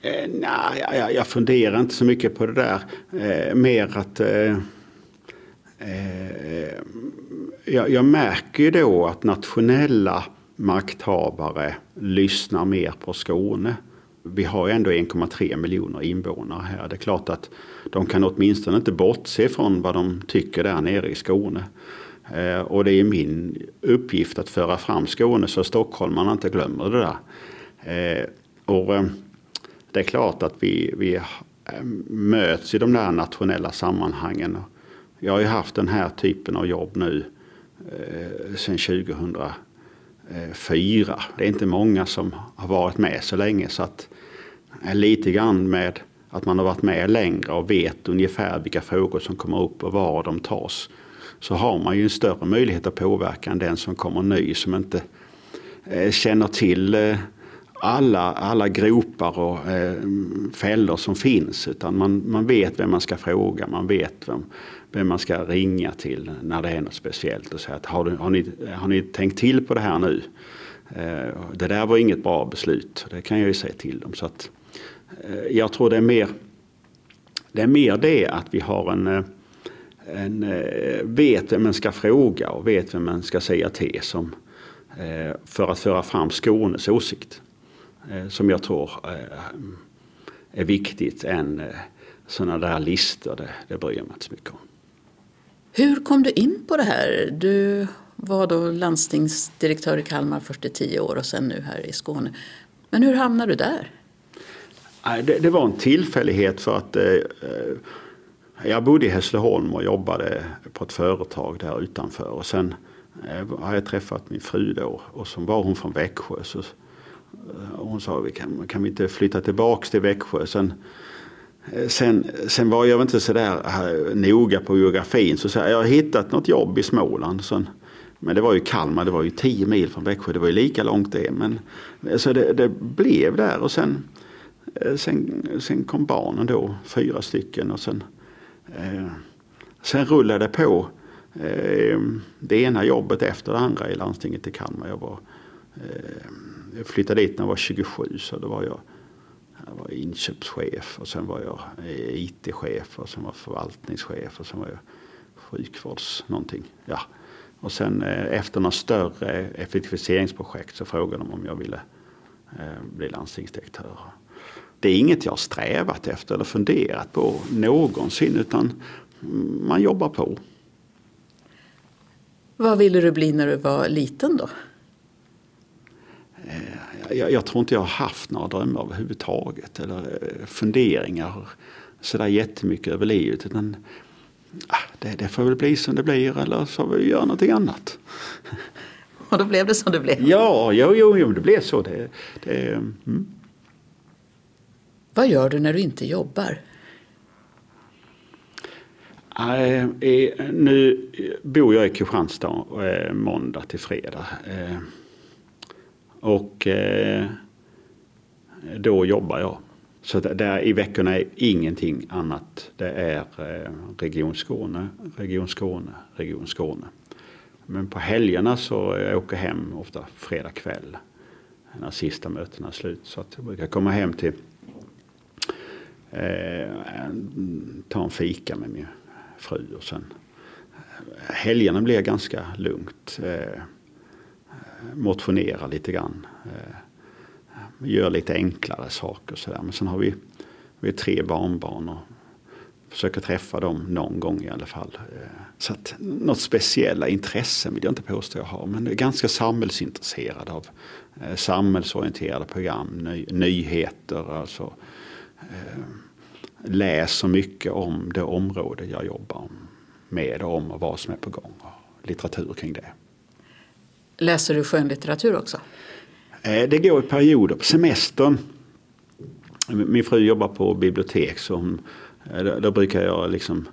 Nej, jag funderar inte så mycket på det där. Mer att Jag märker ju då att nationella makthavare lyssnar mer på Skåne. Vi har ändå 1,3 miljoner invånare här. Det är klart att de kan åtminstone inte bortse från vad de tycker där nere i Skåne. Och det är min uppgift att föra fram Skåne så stockholmarna inte glömmer det där. Och det är klart att vi möts i de där nationella sammanhangen. Jag har ju haft den här typen av jobb nu sedan 2004. Det är inte många som har varit med så länge, så att lite grann med att man har varit med längre och vet ungefär vilka frågor som kommer upp och var de tas, så har man ju en större möjlighet att påverka än den som kommer ny, som inte känner till alla gropar och fällor som finns, utan man vet vem man ska fråga, man vet vem man ska ringa till när det är något speciellt och säga att har ni tänkt till på det här nu? Det där var inget bra beslut, det kan jag ju säga till dem. Så att, jag tror det är mer det att vi har vet vem man ska fråga och vet vem man ska säga till som, för att föra fram Skånes åsikt, som jag tror är viktigt än sådana där listor. Det bryr jag mig inte så mycket om. Hur kom du in på det här? Du var då landstingsdirektör i Kalmar först i 10 år och sen nu här i Skåne. Men hur hamnade du där? Det var en tillfällighet för att jag bodde i Hässleholm och jobbade på ett företag där utanför. Och sen har jag träffat min fru då, och så var hon från Växjö. Så hon sa, kan vi inte flytta tillbaka till Växjö? Sen var jag inte så där noga på geografin, så jag har hittat något jobb i Småland. Men det var ju Kalmar, det var ju 10 mil från Växjö, det var ju lika långt det. Men så det blev där, och sen kom barnen då, 4 stycken, och sen rullade det på det ena jobbet efter det andra i landstinget i Kalmar. Jag flyttade dit när jag var 27, så då var jag inköpschef, och sen var jag IT-chef, och sen var jag förvaltningschef, och sen var jag sjukvårds någonting. Ja. Och sen efter några större effektiviseringsprojekt så frågade de om jag ville bli landstingsdirektör. Det är inget jag har strävat efter eller funderat på någonsin, utan man jobbar på. Vad ville du bli när du var liten då? Jag tror inte jag har haft några drömmar överhuvudtaget eller funderingar så där jättemycket över livet, utan det får väl bli som det blir, eller så får vi göra någonting annat. Och då blev det som det blev? Ja, det blev så. Vad gör du när du inte jobbar? Nu bor jag i Kristianstad måndag till fredag. Och då jobbar jag. Så där i veckorna är ingenting annat. Det är Region Skåne. Men på helgerna så jag åker hem ofta fredag kväll när sista mötena är slut. Så att jag brukar komma hem till ta en fika med min fru, och sen helgerna blir ganska lugnt. Motionera lite grann. Gör lite enklare saker så där. Men sen har vi 3 barnbarn och försöker träffa dem någon gång i alla fall. Så att något speciella intressen vill jag inte påstå jag har, men jag är ganska samhällsintresserad av samhällsorienterade program, nyheter, alltså läser mycket om det område jag jobbar med, om och vad som är på gång, och litteratur kring det. Läser du skönlitteratur också? Det går i perioder. På semestern, min fru jobbar på bibliotek, så då brukar jag liksom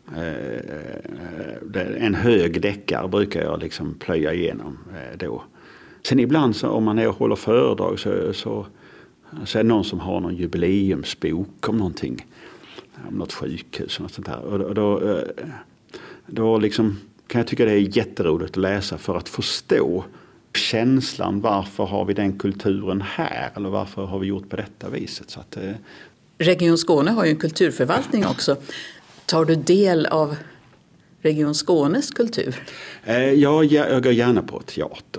en hög deckare brukar jag liksom plöja igenom då. Sen ibland så, om man är och håller föredrag så är det någon som har någon jubileumsbok om någonting, om något sjukhus och något sånt där. Och då liksom kan jag tycka det är jätteroligt att läsa för att förstå känslan. Varför har vi den kulturen här? Eller varför har vi gjort på detta viset? Så att, Region Skåne har ju en kulturförvaltning också. Tar du del av Region Skånes kultur? Jag går gärna på teater.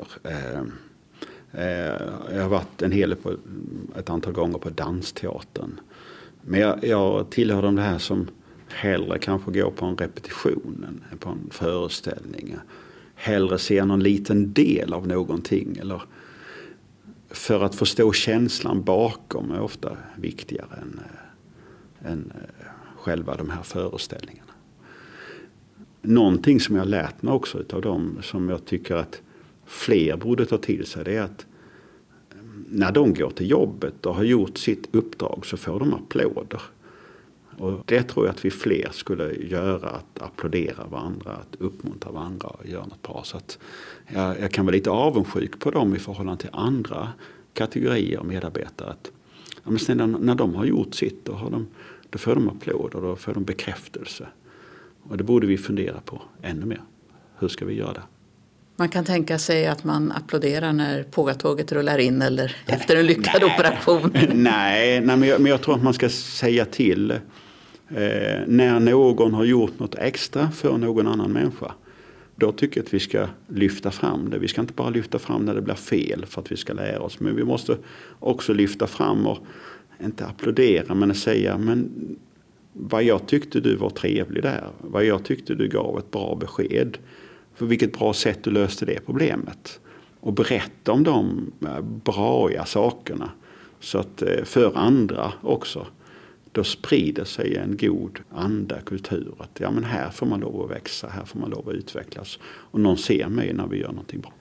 Jag har varit en hel på ett antal gånger på dansteatern. Men jag tillhör de här som hellre kanske går på en repetition än på en föreställning. Hellre ser någon liten del av någonting. Eller för att förstå känslan bakom är ofta viktigare än själva de här föreställningarna. Någonting som jag har lärt mig också av dem som jag tycker att fler borde ta till sig, det är att när de går till jobbet och har gjort sitt uppdrag så får de applåder. Och det tror jag att vi fler skulle göra, att applådera varandra, att uppmuntra varandra och göra något bra. Så att jag kan vara lite avundsjuk på dem i förhållande till andra kategorier medarbetare. Att, när de har gjort sitt då får de applåder, då får de bekräftelse. Och det borde vi fundera på ännu mer. Hur ska vi göra det? Man kan tänka sig att man applåderar när pågatåget rullar in eller efter en lyckad operation. Nej, men jag tror att man ska säga till när någon har gjort något extra för någon annan människa. Då tycker jag att vi ska lyfta fram det. Vi ska inte bara lyfta fram när det blir fel för att vi ska lära oss. Men vi måste också lyfta fram och inte applådera men säga men vad jag tyckte du var trevlig där. Vad jag tyckte du gav ett bra besked. För vilket bra sätt du löste det problemet. Och berätta om de bra sakerna. Så att för andra också. Då sprider sig en god anda, kultur. Att men här får man lov att växa, här får man lov att utvecklas. Och någon ser mig när vi gör någonting bra.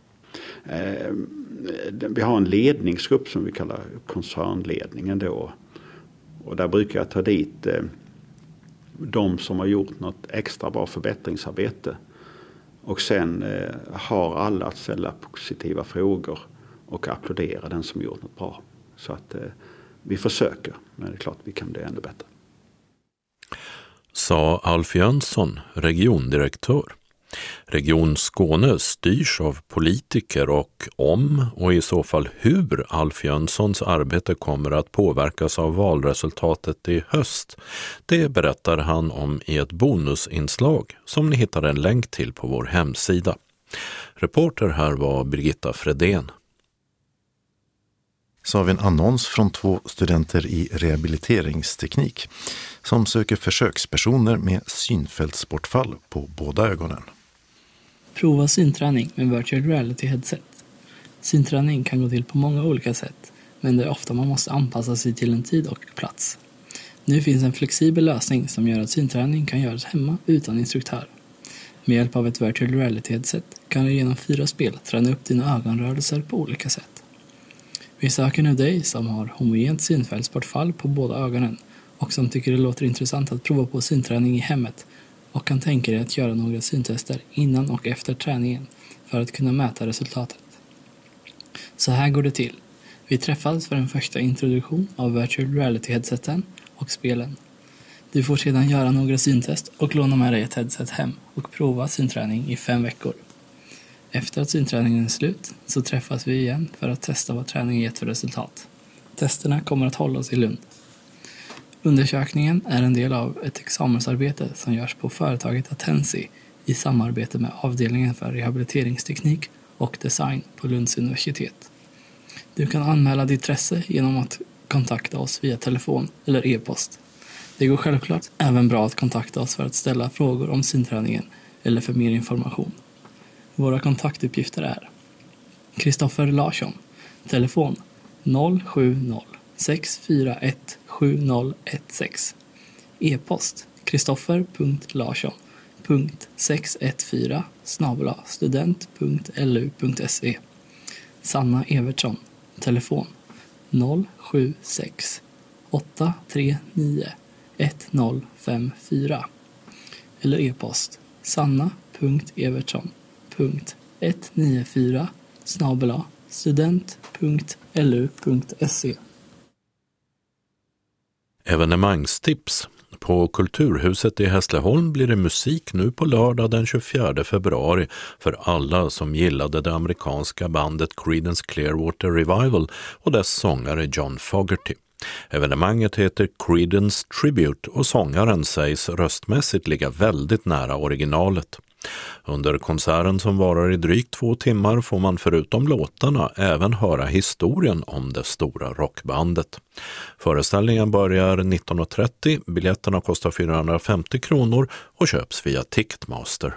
Vi har en ledningsgrupp som vi kallar koncernledningen då. Och där brukar jag ta dit de som har gjort något extra bra förbättringsarbete. Och sen har alla att ställa positiva frågor och applådera den som gjort något bra. Så att vi försöker, men det är klart vi kan bli ännu bättre. Sa Alf Jönsson, regiondirektör. Region Skåne styrs av politiker och om och i så fall hur Alf Jönssons arbete kommer att påverkas av valresultatet i höst. Det berättar han om i ett bonusinslag som ni hittar en länk till på vår hemsida. Reporter här var Birgitta Fredén. Så har vi en annons från 2 studenter i rehabiliteringsteknik som söker försökspersoner med synfältsbortfall på båda ögonen. Prova synträning med virtual reality headset. Synträning kan gå till på många olika sätt, men det är ofta man måste anpassa sig till en tid och plats. Nu finns en flexibel lösning som gör att synträning kan göras hemma utan instruktör. Med hjälp av ett virtual reality headset kan du genom 4 spel träna upp dina ögonrörelser på olika sätt. Vi söker nu dig som har homogent synfältsbortfall på båda ögonen och som tycker det låter intressant att prova på synträning i hemmet och kan tänka dig att göra några syntester innan och efter träningen för att kunna mäta resultatet. Så här går det till. Vi träffas för en första introduktion av virtual reality-headseten och spelen. Du får sedan göra några syntest och låna med dig ett headset hem och prova synträning i 5 veckor. Efter att synträningen är slut så träffas vi igen för att testa vad träningen gett för resultat. Testerna kommer att hållas i Lund. Undersökningen är en del av ett examensarbete som görs på företaget Attensi i samarbete med avdelningen för rehabiliteringsteknik och design på Lunds universitet. Du kan anmäla ditt intresse genom att kontakta oss via telefon eller e-post. Det går självklart även bra att kontakta oss för att ställa frågor om synträningen eller för mer information. Våra kontaktuppgifter är Kristoffer Larsson, telefon 070 641 7016, e-post kristoffer.larsson.614@student.lu.se. Sanna Evertsson, telefon 076 839 1054 eller e-post sanna.evertsson.194@student.lu.se. Evenemangstips. På Kulturhuset i Hässleholm blir det musik nu på lördag den 24 februari för alla som gillade det amerikanska bandet Creedence Clearwater Revival och dess sångare John Fogerty. Evenemanget heter Creedence Tribute och sångaren sägs röstmässigt ligga väldigt nära originalet. Under konserten som varar i drygt 2 timmar får man förutom låtarna även höra historien om det stora rockbandet. Föreställningen börjar 19.30, biljetterna kostar 450 kronor och köps via Ticketmaster.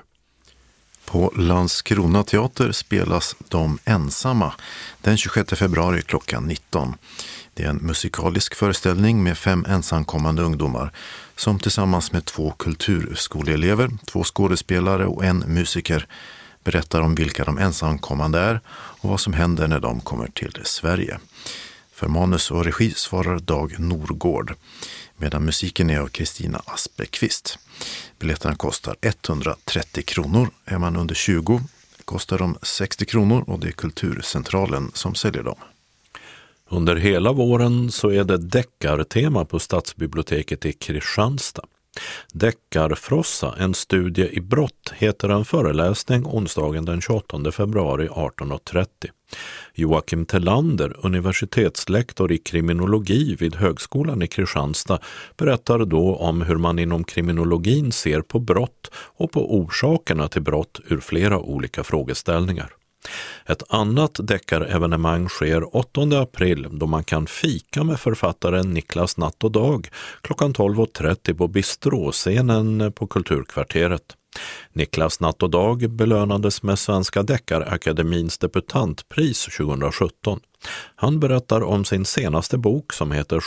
På Landskrona teater spelas De ensamma den 26 februari klockan 19. Det är en musikalisk föreställning med 5 ensamkommande ungdomar som tillsammans med 2 kulturskoleelever, 2 skådespelare och 1 musiker berättar om vilka de ensamkommande är och vad som händer när de kommer till Sverige. För manus och regi svarar Dag Norgård, medan musiken är av Kristina Asperqvist. Biljetterna kostar 130 kronor. Är man under 20 kostar de 60 kronor och det är Kulturcentralen som säljer dem. Under hela våren så är det deckartema på Stadsbiblioteket i Kristianstad. Deckarfrossa, en studie i brott, heter en föreläsning onsdagen den 28 februari 18.30. Joakim Tellander, universitetslektor i kriminologi vid Högskolan i Kristianstad, berättar då om hur man inom kriminologin ser på brott och på orsakerna till brott ur flera olika frågeställningar. Ett annat deckarevenemang sker 8 april då man kan fika med författaren Niklas Natt och Dag klockan 12.30 på Bistråscenen på Kulturkvarteret. Niklas Natt och Dag belönades med Svenska Deckarakademins debutantpris 2017. Han berättar om sin senaste bok som heter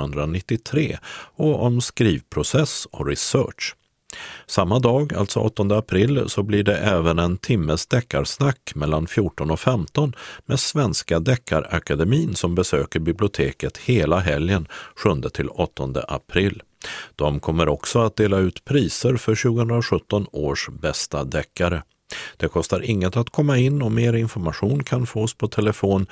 1793 och om skrivprocess och research. Samma dag, alltså 8 april, så blir det även en timmes deckarsnack mellan 14 och 15 med Svenska Deckarakademin som besöker biblioteket hela helgen 7-8 april. De kommer också att dela ut priser för 2017 års bästa deckare. Det kostar inget att komma in och mer information kan fås på telefon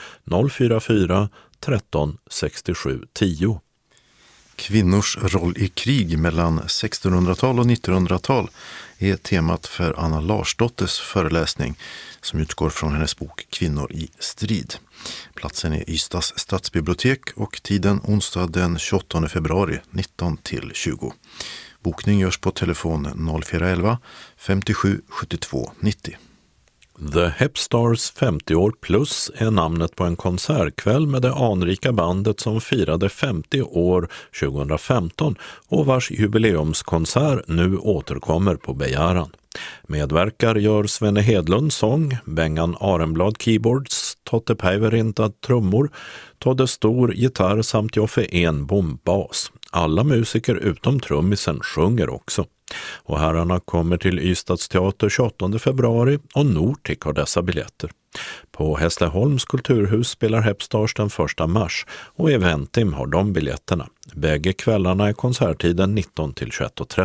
044 13 67 10. Kvinnors roll i krig mellan 1600-tal och 1900-tal är temat för Anna Larsdotters föreläsning som utgår från hennes bok Kvinnor i strid. Platsen är Ystads stadsbibliotek och tiden onsdag den 28 februari 19-20. Bokning görs på telefon 0411 57 72 90. The Hepstars 50 år plus är namnet på en konsertkväll med det anrika bandet som firade 50 år 2015 och vars jubileumskonsert nu återkommer på begäran. Medverkar gör Svenne Hedlund sång, Bengan Arenblad keyboards, Totte Päivärinta trummor, Todde Stor gitarr samt Joffe Enbom bas. Alla musiker utom trummisen sjunger också. Och herrarna kommer till Ystads teater 28 februari och Nortic har dessa biljetter. På Hässleholms kulturhus spelar Hepstars den 1 mars och Eventim har de biljetterna. Bägge kvällarna är konserttiden 19-21.30.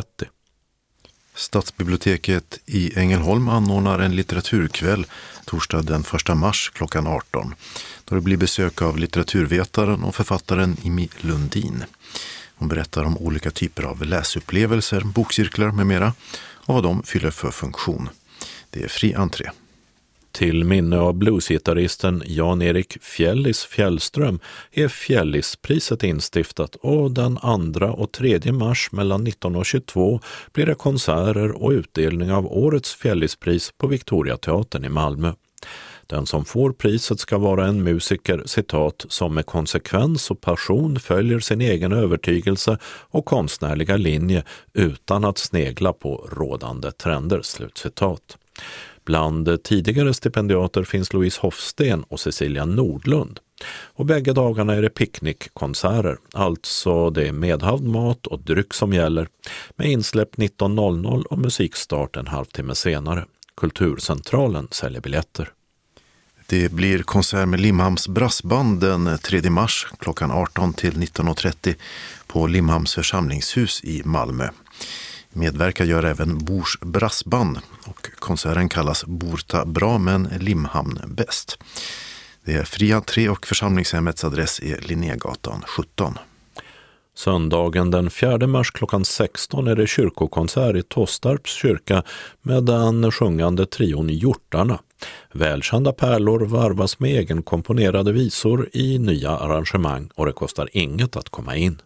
Stadsbiblioteket i Ängelholm anordnar en litteraturkväll torsdag den 1 mars klockan 18. Då det blir besök av litteraturvetaren och författaren Imi Lundin. Hon berättar om olika typer av läsupplevelser, bokcirklar med mera och vad de fyller för funktion. Det är fri entré. Till minne av bluesgitarristen Jan-Erik Fjällis Fjällström är Fjällispriset instiftat och den 2 och 3 mars mellan 19 och 22 blir det konserter och utdelning av årets Fjällispris på Victoriateatern i Malmö. Den som får priset ska vara en musiker, citat, som med konsekvens och passion följer sin egen övertygelse och konstnärliga linje utan att snegla på rådande trender, slutcitat. Bland tidigare stipendiater finns Louise Hofsten och Cecilia Nordlund. Och bägge dagarna är det picknickkonserter, alltså det är medhavd mat och dryck som gäller, med insläpp 19.00 och musikstart en halvtimme senare. Kulturcentralen säljer biljetter. Det blir konsert med Limhamns brassband den 3 mars klockan 18 till 19.30 på Limhamns församlingshus i Malmö. Medverkar gör även Bors brassband och konserten kallas Borta bra men Limhamn bäst. Det är fri entré och församlingshemmets adress är Linnégatan 17. Söndagen den 4 mars klockan 16 är det kyrkokonsert i Tostarps kyrka med den sjungande trion Hjortarna. Välkända pärlor varvas med egenkomponerade visor i nya arrangemang och det kostar inget att komma in.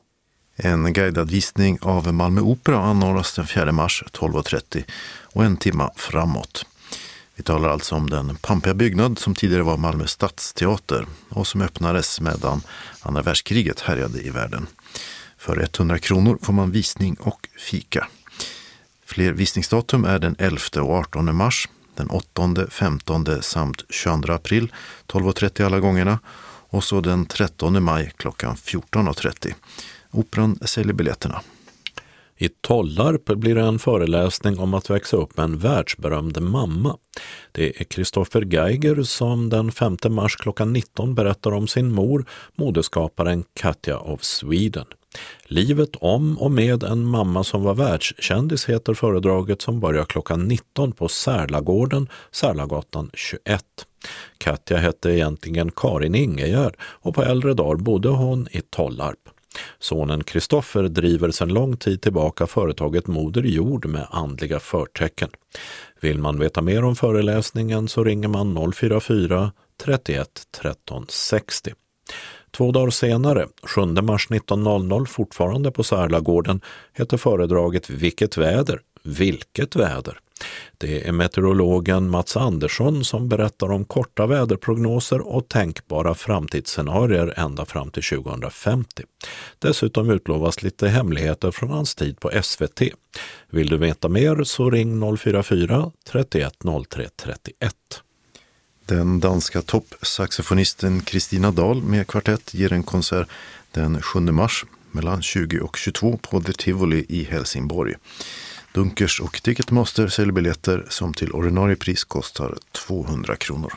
En guidad visning av Malmö Opera anordnas den 4 mars 12.30 och en timma framåt. Vi talar alltså om den pampiga byggnad som tidigare var Malmö stadsteater och som öppnades medan andra världskriget härjade i världen. För 100 kronor får man visning och fika. Fler visningsdatum är den 11 och 18 mars, den 8, 15 samt 22 april 12.30 alla gångerna och så den 13 maj klockan 14.30. Operan säljer biljetterna. I Tollarp blir det en föreläsning om att växa upp med en världsberömd mamma. Det är Christopher Geiger som den 5 mars klockan 19 berättar om sin mor, modeskaparen Katja of Sweden. Livet om och med en mamma som var världskändis heter föredraget som börjar klockan 19 på Särlagården, Särlagatan 21. Katja hette egentligen Karin Ingegärd och på äldre dagar bodde hon i Tollarp. Sonen Kristoffer driver sedan lång tid tillbaka företaget Moder Jord med andliga förtecken. Vill man veta mer om föreläsningen så ringer man 044 31 13 60. 2 dagar senare, 7 mars 19.00, fortfarande på Särlagården, heter föredraget Vilket väder? Vilket väder? Det är meteorologen Mats Andersson som berättar om korta väderprognoser och tänkbara framtidsscenarier ända fram till 2050. Dessutom utlovas lite hemligheter från hans tid på SVT. Vill du veta mer så ring 044 31 03 31. Den danska toppsaxofonisten Kristina Dahl med kvartett ger en konsert den 7 mars mellan 20 och 22 på The Tivoli i Helsingborg. Dunkers och Ticketmaster säljer biljetter som till ordinarie pris kostar 200 kronor.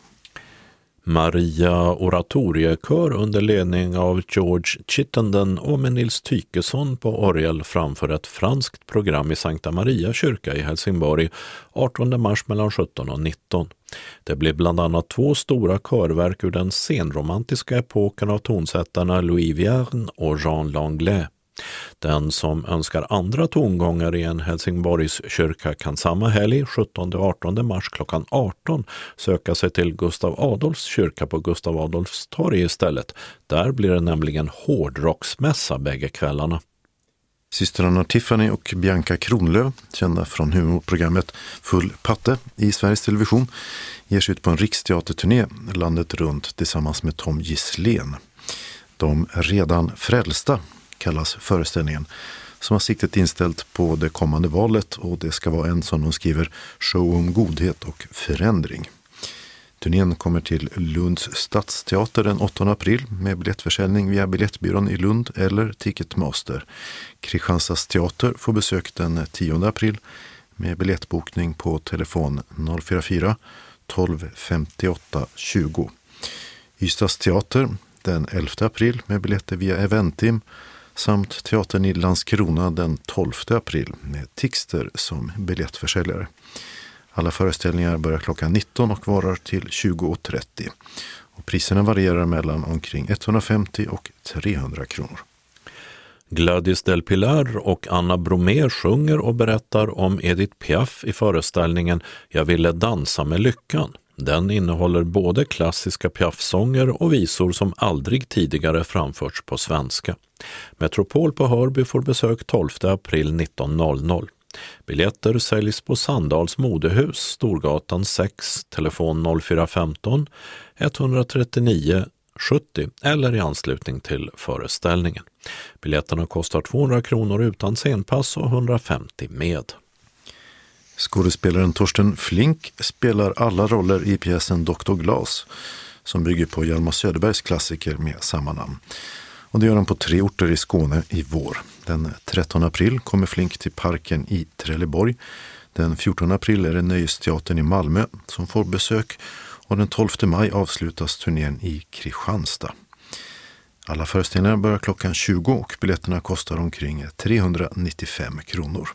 Maria oratoriekör under ledning av George Chittenden och med Nils Tykesson på orgel framför ett franskt program i Sankta Maria kyrka i Helsingborg 18 mars mellan 17 och 19. Det blir bland annat 2 stora körverk ur den senromantiska epoken av tonsättarna Louis Vierne och Jean Langlais. Den som önskar andra tongångar i en Helsingborgs kyrka kan samma helg 17 och 18 mars klockan 18 söka sig till Gustav Adolfs kyrka på Gustav Adolfs torg istället. Där blir det nämligen hårdrocksmässa bägge kvällarna. Systrarna Tiffany och Bianca Kronlöf, kända från humorprogrammet Full patte i Sveriges Television, ger sig ut på en riksteaterturné landet runt tillsammans med Tom Gisslén. De redan frälsta kallas föreställningen, som har siktet inställt på det kommande valet och det ska vara en, som de skriver, show om godhet och förändring. Turnén kommer till Lunds stadsteater den 8 april med biljettförsäljning via biljettbyrån i Lund eller Ticketmaster. Kristianstads teater får besök den 10 april med biljettbokning på telefon 044 12 58 20. Ystads teater den 11 april med biljetter via Eventim samt teatern i Landskrona den 12 april med Tixter som biljettförsäljare. Alla föreställningar börjar klockan 19 och varar till 20.30. Och priserna varierar mellan omkring 150 och 300 kronor. Gladys Del Pilar och Anna Bromé sjunger och berättar om Edith Piaf i föreställningen Jag ville dansa med lyckan. Den innehåller både klassiska Piaf-sånger och visor som aldrig tidigare framförts på svenska. Metropol på Hörby får besök 12 april 19.00. Biljetter säljs på Sandals modehus, Storgatan 6, telefon 0415 139 70 eller i anslutning till föreställningen. Biljetterna kostar 200 kronor utan scenpass och 150 med. Skådespelaren Torsten Flink spelar alla roller i pjäsen Dr. Glas som bygger på Hjalmar Söderbergs klassiker med samma namn. Och det gör han på 3 orter i Skåne i vår. Den 13 april kommer Flink till Parken i Trelleborg. Den 14 april är det Nöjesteatern i Malmö som får besök och den 12 maj avslutas turnén i Kristianstad. Alla föreställningar börjar klockan 20 och biljetterna kostar omkring 395 kronor.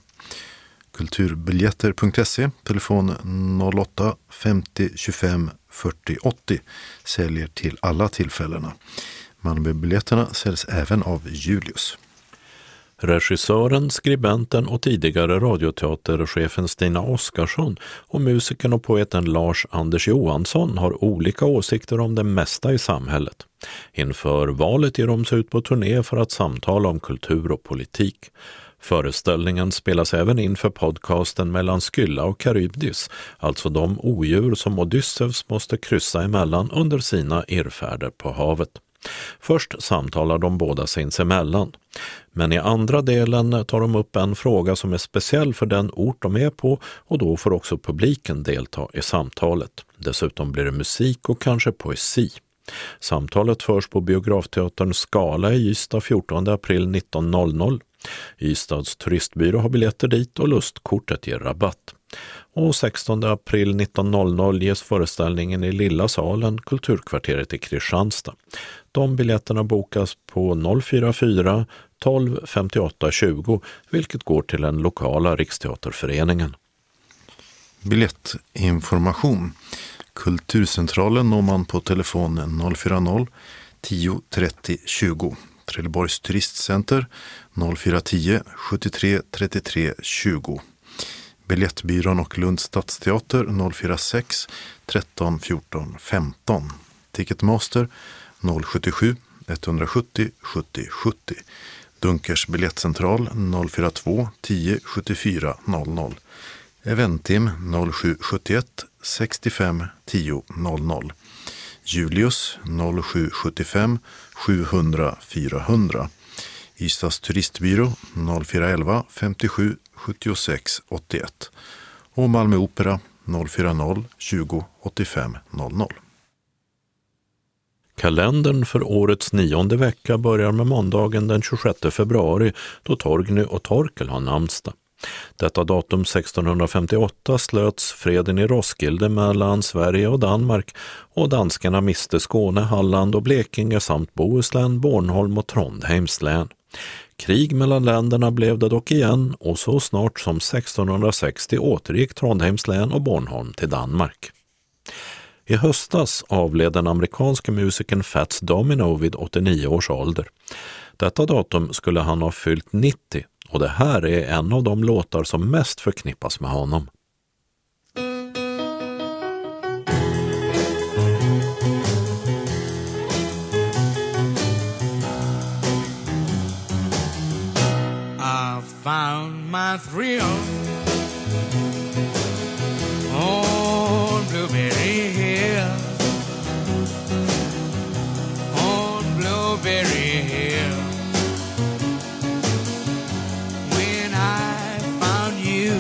Kulturbiljetter.se, telefon 08 50 25 40 80, säljer till alla tillfällena. Malmöbiljetterna säljs även av Julius. Regissören, skribenten och tidigare radioteaterchefen Stina Oskarsson och musikern och poeten Lars Anders Johansson har olika åsikter om det mesta i samhället. Inför valet ger de sig ut på turné för att samtala om kultur och politik. Föreställningen spelas även in för podcasten Mellan Skylla och Karybdis, alltså de odjur som Odysseus måste kryssa emellan under sina irrfärder på havet. Först samtalar de båda sinsemellan, men i andra delen tar de upp en fråga som är speciell för den ort de är på och då får också publiken delta i samtalet. Dessutom blir det musik och kanske poesi. Samtalet förs på Biografteatern Skala i Ystad 14 april 19.00. Ystads turistbyrå har biljetter dit och lustkortet ger rabatt. Och 16 april 19.00 ges föreställningen i Lilla salen, Kulturkvarteret i Kristianstad. De biljetterna bokas på 044 12 58 20, vilket går till den lokala Riksteaterföreningen. Biljettinformation. Kulturcentralen når man på telefonen 040 10 30 20. Trelleborgs turistcenter 0410 73 33 20. Biljettbyrån och Lunds stadsteater 046 13 14 15. Ticketmaster 077 170 70 70. Dunkers biljettcentral 042 10 74 00. Eventim 0771 65 10 00. Julius 0775 700 400. Ystads turistbyrå 0411 57 76 81. Och Malmö Opera 040 20 85 00. Kalendern för årets 9:e vecka börjar med måndagen den 26 februari då Torgny och Torkel har namnsdag. Detta datum 1658 slöts freden i Roskilde mellan Sverige och Danmark och danskarna miste Skåne, Halland och Blekinge samt Bohuslän, Bornholm och Trondheims län. Krig mellan länderna blev det dock igen och så snart som 1660 återgick Trondheims län och Bornholm till Danmark. I höstas avled den amerikanske musikern Fats Domino vid 89 års ålder. Detta datum skulle han ha fyllt 90 och det här är en av de låtar som mest förknippas med honom. I found my thrill on Blueberry Hill, on Blueberry Hill. When I found you,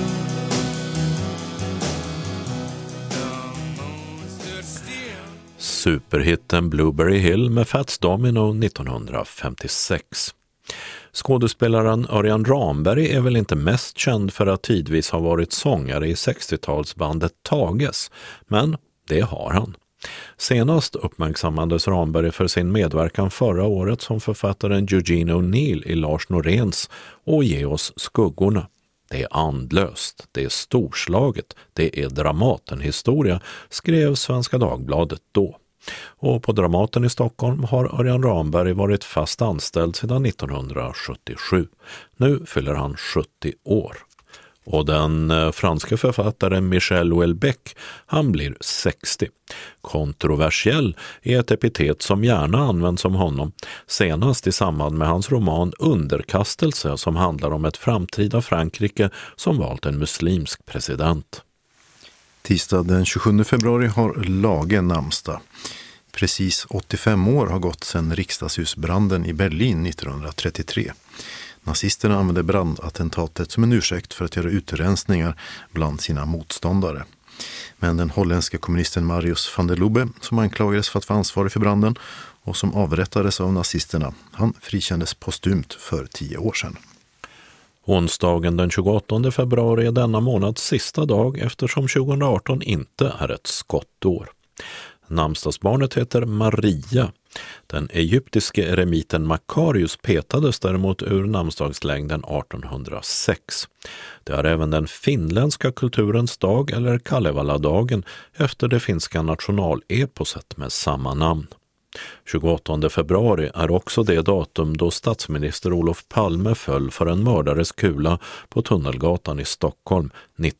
the moon stood still. Superhitten Blueberry Hill med Fats Domino 1956. Skådespelaren Örjan Ramberg är väl inte mest känd för att tidvis ha varit sångare i 60-talsbandet Tages, men det har han. Senast uppmärksammades Ramberg för sin medverkan förra året som författaren Eugene O'Neill i Lars Noréns Och ge oss skuggorna. Det är andlöst, det är storslaget, det är Dramatenhistoria, skrev Svenska Dagbladet då. Och på Dramaten i Stockholm har Örjan Ramberg varit fast anställd sedan 1977. Nu fyller han 70 år. Och den franska författaren Michel Houellebecq, han blir 60. Kontroversiell är ett epitet som gärna används om honom, senast i samband med hans roman Underkastelse som handlar om ett framtida Frankrike som valt en muslimsk president. Tisdag den 27 februari har Lage namnsdag. Precis 85 år har gått sedan riksdagshusbranden i Berlin 1933. Nazisterna använde brandattentatet som en ursäkt för att göra utrensningar bland sina motståndare. Men den holländska kommunisten Marius van der Lubbe, som anklagades för att vara ansvarig för branden och som avrättades av nazisterna, han frikändes postumt för 10 år sedan. Onsdagen den 28 februari är denna månads sista dag eftersom 2018 inte är ett skottår. Namnsdagsbarnet heter Maria. Den egyptiske eremiten Makarius petades däremot ur namnsdagslängden 1806. Det är även den finländska kulturens dag eller Kalevala-dagen efter det finska nationaleposet med samma namn. 28 februari är också det datum då statsminister Olof Palme föll för en mördares kula på Tunnelgatan i Stockholm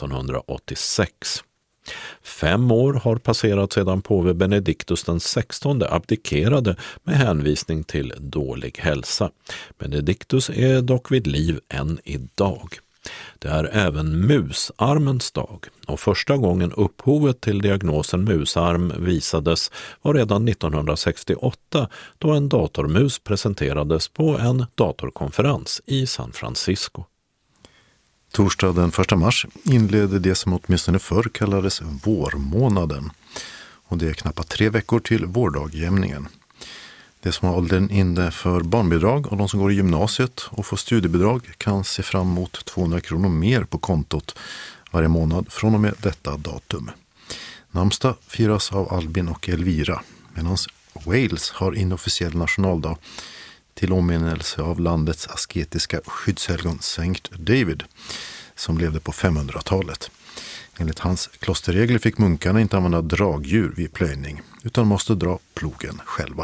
1986. 5 år har passerat sedan påve Benediktus den 16 abdikerade med hänvisning till dålig hälsa. Benediktus är dock vid liv än idag. Det är även musarmens dag och första gången upphovet till diagnosen musarm visades var redan 1968 då en datormus presenterades på en datorkonferens i San Francisco. Torsdag den 1 mars inledde det som åtminstone förr kallades vårmånaden. Och det är knappt 3 veckor till vårdagjämningen. Det som har åldern inne för barnbidrag och de som går i gymnasiet och får studiebidrag kan se fram emot 200 kronor mer på kontot varje månad från och med detta datum. Namnsdag firas av Albin och Elvira, medan Wales har inofficiell nationaldag till åminnelse av landets asketiska skyddshelgon Sankt David som levde på 500-talet. Enligt hans klosterregler fick munkarna inte använda dragdjur vid plöjning utan måste dra plogen själva.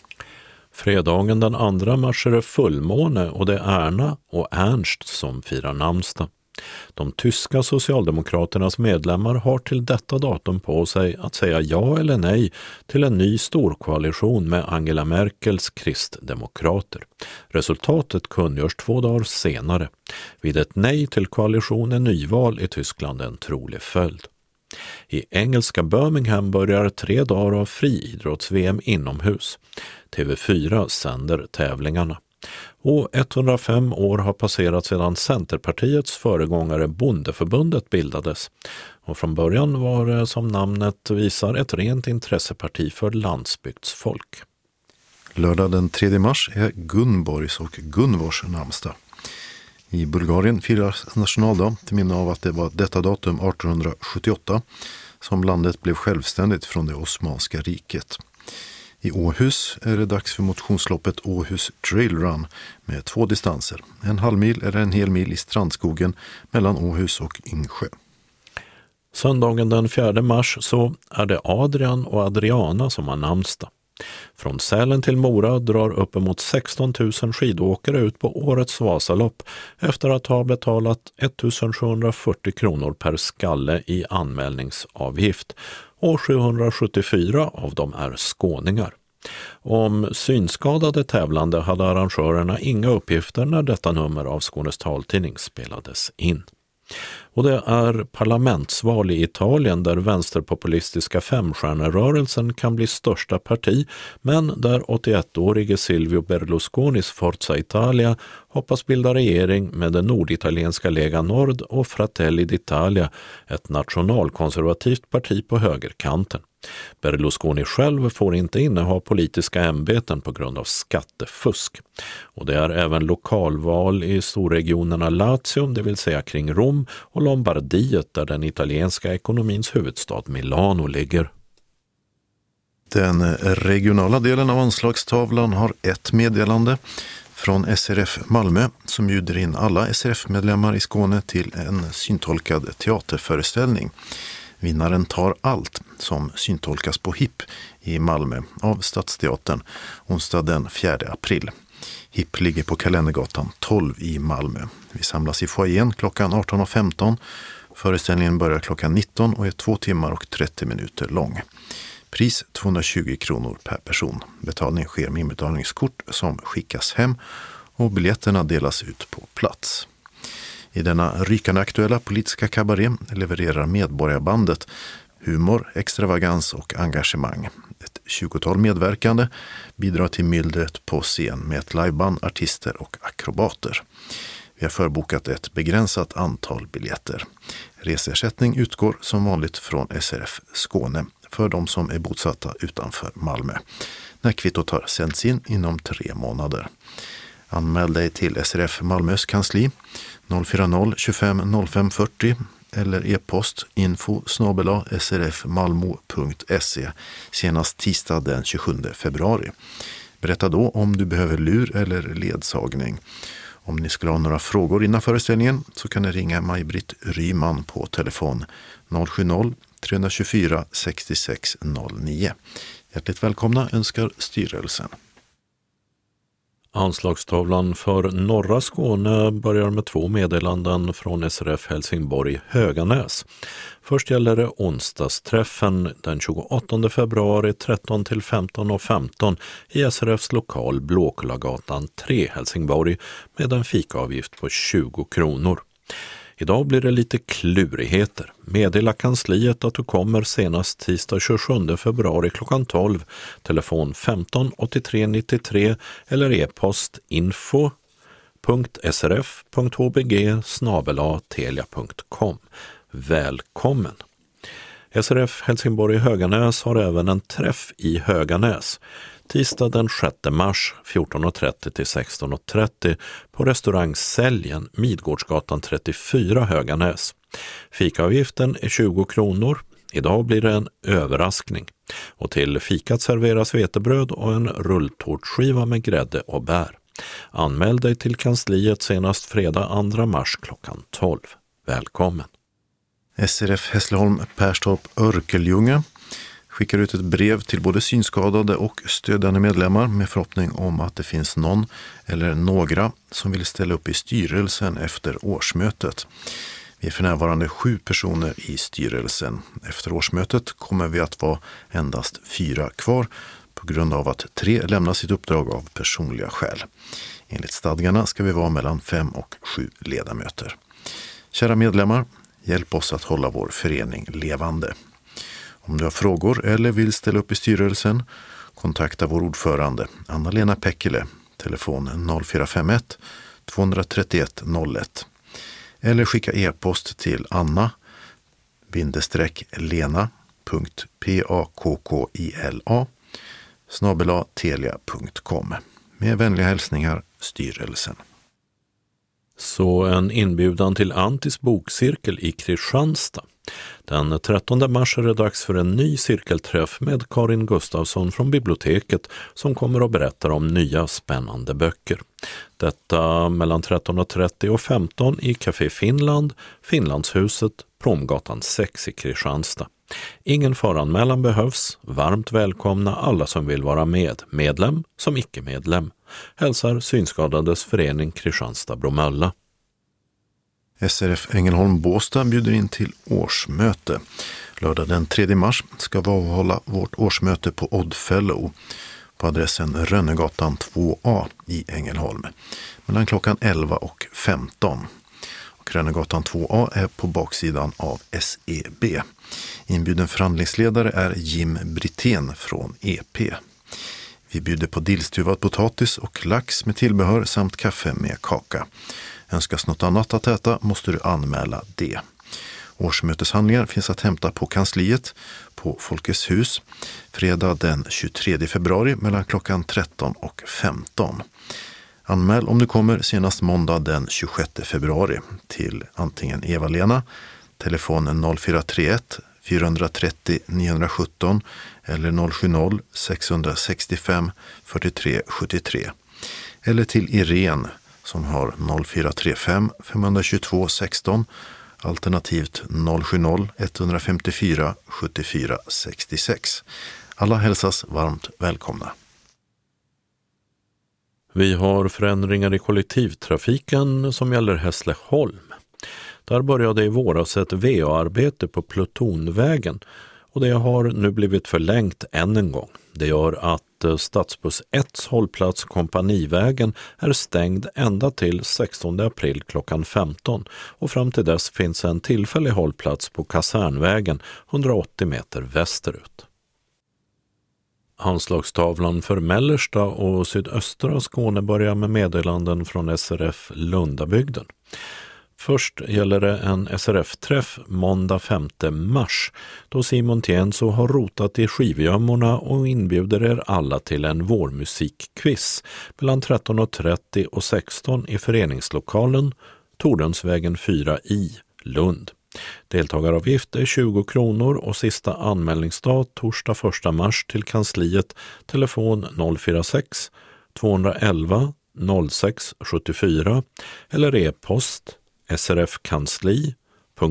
Fredagen den 2 mars är det fullmåne och det är Erna och Ernst som firar namnsdag. De tyska socialdemokraternas medlemmar har till detta datum på sig att säga ja eller nej till en ny storkoalition med Angela Merkels kristdemokrater. Resultatet kungörs 2 dagar senare. Vid ett nej till koalitionen nyval i Tyskland en trolig följd. I engelska Birmingham börjar 3 dagar av friidrotts-VM inomhus. TV4 sänder tävlingarna. Och 105 år har passerat sedan Centerpartiets föregångare Bondeförbundet bildades. Och från början var det, som namnet visar, ett rent intresseparti för landsbygdsfolk. Lördag den 3 mars är Gunborgs och Gunvors namnsdag. I Bulgarien firas nationaldag till minne av att det var detta datum 1878 som landet blev självständigt från det Osmanska riket. I Åhus är det dags för motionsloppet Åhus Trail Run med 2 distanser. En halvmil eller en hel mil i strandskogen mellan Åhus och Yngsjö. Söndagen den 4 mars så är det Adrian och Adriana som har namnsdag. Från Sälen till Mora drar uppemot 16 000 skidåkare ut på årets Vasalopp efter att ha betalat 1740 kronor per skalle i anmälningsavgift och 774 av dem är skåningar. Om synskadade tävlande hade arrangörerna inga uppgifter när detta nummer av Skånes taltidning spelades in. Och det är parlamentsval i Italien där vänsterpopulistiska femstjärnerörelsen kan bli största parti, men där 81-årige Silvio Berlusconis Forza Italia hoppas bilda regering med den norditalienska Lega Nord och Fratelli d'Italia, ett nationalkonservativt parti på högerkanten. Berlusconi själv får inte inneha politiska ämbeten på grund av skattefusk. Och det är även lokalval i storregionerna Lazio, det vill säga kring Rom, och Lombardiet där den italienska ekonomins huvudstad Milano ligger. Den regionala delen av anslagstavlan har ett meddelande från SRF Malmö som bjuder in alla SRF-medlemmar i Skåne till en syntolkad teaterföreställning. Vinnaren tar allt som syntolkas på HIP i Malmö av Stadsteatern onsdag den 4 april. HIP ligger på Kalendergatan 12 i Malmö. Vi samlas i foajén klockan 18.15. Föreställningen börjar klockan 19 och är 2 timmar och 30 minuter lång. Pris 220 kronor per person. Betalning sker med inbetalningskort som skickas hem och biljetterna delas ut på plats. I denna rykande aktuella politiska kabaré levererar Medborgarbandet humor, extravagans och engagemang. Ett 20-tal medverkande bidrar till myllret på scen med ett liveband, artister och akrobater. Vi har förbokat ett begränsat antal biljetter. Resersättning utgår som vanligt från SRF Skåne för de som är bosatta utanför Malmö. När kvittot har sänts in inom 3 månader. Anmäl dig till SRF Malmös kansli 040 25 05 40 eller e-post info@srfmalmo.se senast tisdag den 27 februari. Berätta då om du behöver lur eller ledsagning. Om ni skulle ha några frågor innan föreställningen så kan ni ringa Maj-Britt Ryman på telefon 070 324 6609. Hjärtligt välkomna önskar styrelsen. Anslagstavlan för norra Skåne börjar med 2 meddelanden från SRF Helsingborg Höganäs. Först gäller det onsdagsträffen den 28 februari 13 till 15:15 i SRFs lokal Blåkullagatan 3 Helsingborg med en fikaavgift på 20 kronor. Idag blir det lite klurigheter. Meddela kansliet att du kommer senast tisdag 27 februari klockan 12, telefon 15 83 93 eller e-post info.srf.hbg@telia.com. Välkommen! SRF Helsingborg Höganäs har även en träff i Höganäs. Tisdag den 6 mars 14.30 till 16.30 på restaurang Säljen, Midgårdsgatan 34 Höganäs. Fikaavgiften är 20 kronor. Idag blir det en överraskning. Och till fikat serveras vetebröd och en rulltårtskiva med grädde och bär. Anmäl dig till kansliet senast fredag 2 mars klockan 12. Välkommen! SRF Hässleholm Perstorp Örkeljunga skickar ut ett brev till både synskadade och stödjande medlemmar med förhoppning om att det finns någon eller några som vill ställa upp i styrelsen efter årsmötet. Vi är för närvarande 7 personer i styrelsen. Efter årsmötet kommer vi att vara endast 4 kvar på grund av att 3 lämnar sitt uppdrag av personliga skäl. Enligt stadgarna ska vi vara mellan 5 och 7 ledamöter. Kära medlemmar, hjälp oss att hålla vår förening levande. Om du har frågor eller vill ställa upp i styrelsen, kontakta vår ordförande Anna-Lena Pekkele, telefon 0451 231 01. Eller skicka e-post till anna-lena.pakkila@telia.com. Med vänliga hälsningar, styrelsen. Så en inbjudan till Antis bokcirkel i Kristianstad. Den 13 mars är det dags för en ny cirkelträff med Karin Gustafsson från biblioteket som kommer att berätta om nya spännande böcker. Detta mellan 13.30 och 15 i Café Finland, Finlandshuset, Promgatan 6 i Kristianstad. Ingen föranmälan behövs. Varmt välkomna alla som vill vara med, medlem som icke-medlem. Hälsar Synskadades förening Kristianstad-Bromölla. SRF Ängelholm Båstad bjuder in till årsmöte. Lördag den 3 mars ska vi hålla vårt årsmöte på Oddfellow på adressen Rönnegatan 2A i Ängelholm mellan klockan 11 och 15. Och Rönnegatan 2A är på baksidan av SEB. Inbjuden förhandlingsledare är Jim Brithén från EP. Vi bjuder på dillstuvad potatis och lax med tillbehör samt kaffe med kaka. Önskas något annat att äta måste du anmäla det. Årsmöteshandlingar finns att hämta på kansliet på Folkets hus fredag den 23 februari mellan klockan 13 och 15. Anmäl om du kommer senast måndag den 26 februari till antingen Eva-Lena, telefonen 0431 430 917 eller 070 665 43 73 eller till Irene som har 0435 522 16 alternativt 070 154 74 66. Alla hälsas varmt välkomna. Vi har förändringar i kollektivtrafiken som gäller Hässleholm. Där började i våras ett VA-arbete på Plutonvägen och det har nu blivit förlängt än en gång. Det gör att Stadsbuss 1:s hållplats Kompanivägen är stängd ända till 16 april klockan 15 och fram till dess finns en tillfällig hållplats på Kasernvägen 180 meter västerut. Anslagstavlan för mellersta och sydöstra Skåne börjar med meddelanden från SRF Lundabygden. Först gäller det en SRF-träff måndag 5 mars då Simon Tienso har rotat i skivgömmorna och inbjuder er alla till en vårmusikquiz mellan 13.30 och 16 i föreningslokalen Tordensvägen 4 i Lund. Deltagaravgift är 20 kronor och sista anmälningsdag torsdag 1 mars till kansliet telefon 046 211 06 74 eller e-post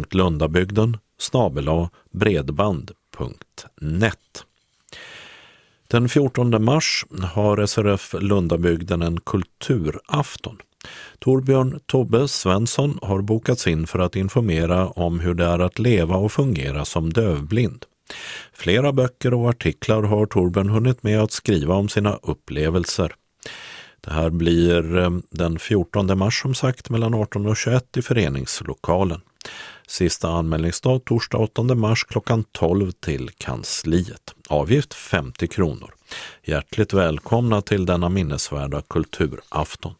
srfkansli.lundabygden @bredband.net. Den 14 mars har SRF Lundabygden en kulturafton. Torbjörn Tobbe Svensson har bokats in för att informera om hur det är att leva och fungera som dövblind. Flera böcker och artiklar har Torbjörn hunnit med att skriva om sina upplevelser. Det här blir den 14 mars som sagt mellan 18 och 21 i föreningslokalen. Sista anmälningsdag torsdag 8 mars klockan 12 till kansliet. Avgift 50 kronor. Hjärtligt välkomna till denna minnesvärda kulturafton.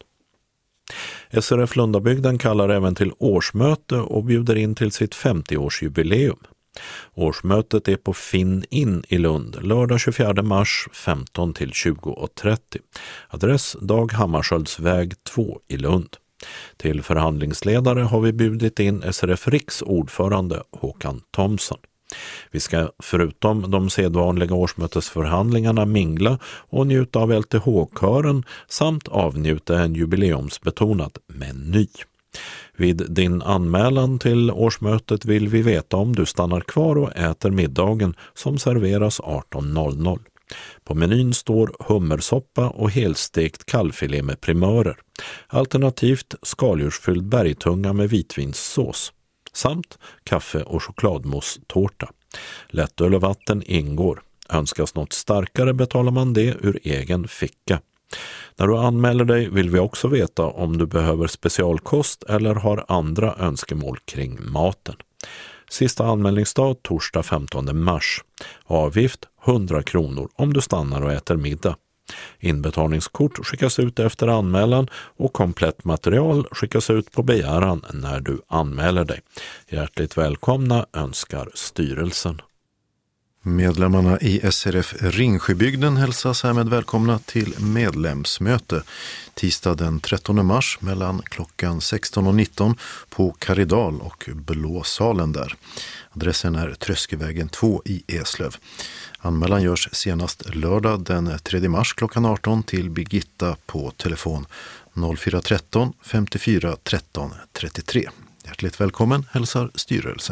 SRF Lundabygden kallar även till årsmöte och bjuder in till sitt 50-årsjubileum. Årsmötet är på Finn in i Lund, lördag 24 mars 15 till 20:30. Adress Dag Hammarskjöldsväg 2 i Lund. Till förhandlingsledare har vi bjudit in SRF Riks ordförande Håkan Thomsson. Vi ska förutom de sedvanliga årsmötesförhandlingarna mingla och njuta av LTH-kören samt avnjuta en jubileumsbetonad meny. Vid din anmälan till årsmötet vill vi veta om du stannar kvar och äter middagen som serveras 18:00. På menyn står hummersoppa och helstekt kalvfilé med primörer. Alternativt skaldjursfylld bergtunga med vitvinssås. Samt kaffe- och chokladmousse-tårta. Lättöl och vatten ingår. Önskas något starkare betalar man det ur egen ficka. När du anmäler dig vill vi också veta om du behöver specialkost eller har andra önskemål kring maten. Sista anmälningsdag torsdag 15 mars. Avgift 100 kronor om du stannar och äter middag. Inbetalningskort skickas ut efter anmälan och komplett material skickas ut på begäran när du anmäler dig. Hjärtligt välkomna önskar styrelsen. Medlemmarna i SRF Ringsjöbygden hälsas härmed välkomna till medlemsmöte tisdag den 13 mars mellan klockan 16 och 19 på Karidal och Blåsalen där. Adressen är Tröskevägen 2 i Eslöv. Anmälan görs senast lördag den 3 mars klockan 18 till Birgitta på telefon 0413 54 13 33. Hjärtligt välkommen hälsar styrelsen.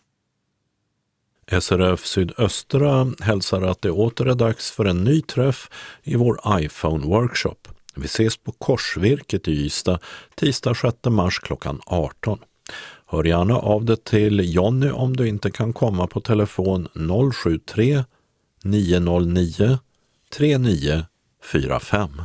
SRF Sydöstra hälsar att det åter är dags för en ny träff i vår iPhone-workshop. Vi ses på Korsvirket i Ystad tisdag 6 mars klockan 18. Hör gärna av det till Jonny om du inte kan komma på telefon 073 909 3945.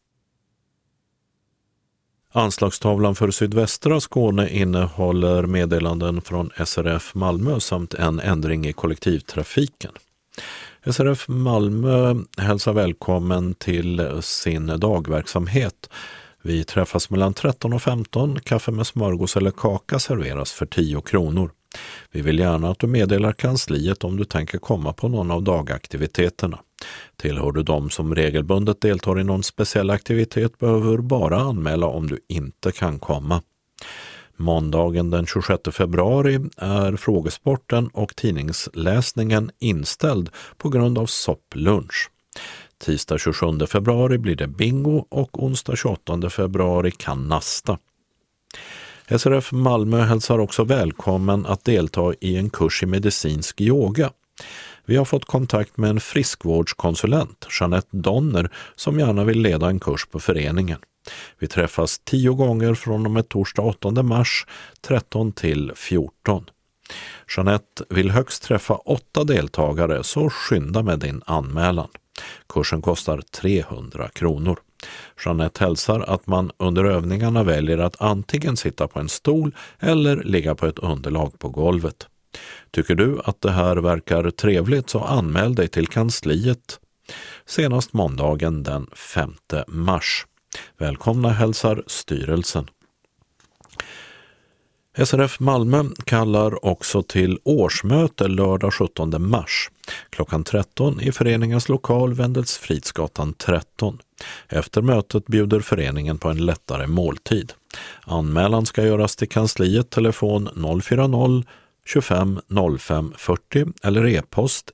Anslagstavlan för sydvästra Skåne innehåller meddelanden från SRF Malmö samt en ändring i kollektivtrafiken. SRF Malmö hälsar välkommen till sin dagverksamhet. Vi träffas mellan 13 och 15. Kaffe med smörgås eller kaka serveras för 10 kronor. Vi vill gärna att du meddelar kansliet om du tänker komma på någon av dagaktiviteterna. Tillhör du dem som regelbundet deltar i någon speciell aktivitet behöver du bara anmäla om du inte kan komma. Måndagen den 26 februari är frågesporten och tidningsläsningen inställd på grund av sopplunch. Tisdag 27 februari blir det bingo och onsdag 28 februari kanasta. SRF Malmö hälsar också välkommen att delta i en kurs i medicinsk yoga. Vi har fått kontakt med en friskvårdskonsulent, Jeanette Donner, som gärna vill leda en kurs på föreningen. Vi träffas 10 gånger från och med torsdag 8 mars 13 till 14. Jeanette vill högst träffa 8 deltagare, så skynda med din anmälan. Kursen kostar 300 kronor. Jeanette hälsar att man under övningarna väljer att antingen sitta på en stol eller ligga på ett underlag på golvet. Tycker du att det här verkar trevligt så anmäl dig till kansliet senast måndagen den 5 mars. Välkomna hälsar styrelsen. SRF Malmö kallar också till årsmöte lördag 17 mars. Klockan 13 i föreningens lokal Wendelsfridsgatan 13. Efter mötet bjuder föreningen på en lättare måltid. Anmälan ska göras till kansliet telefon 040 25 05 40 eller e-post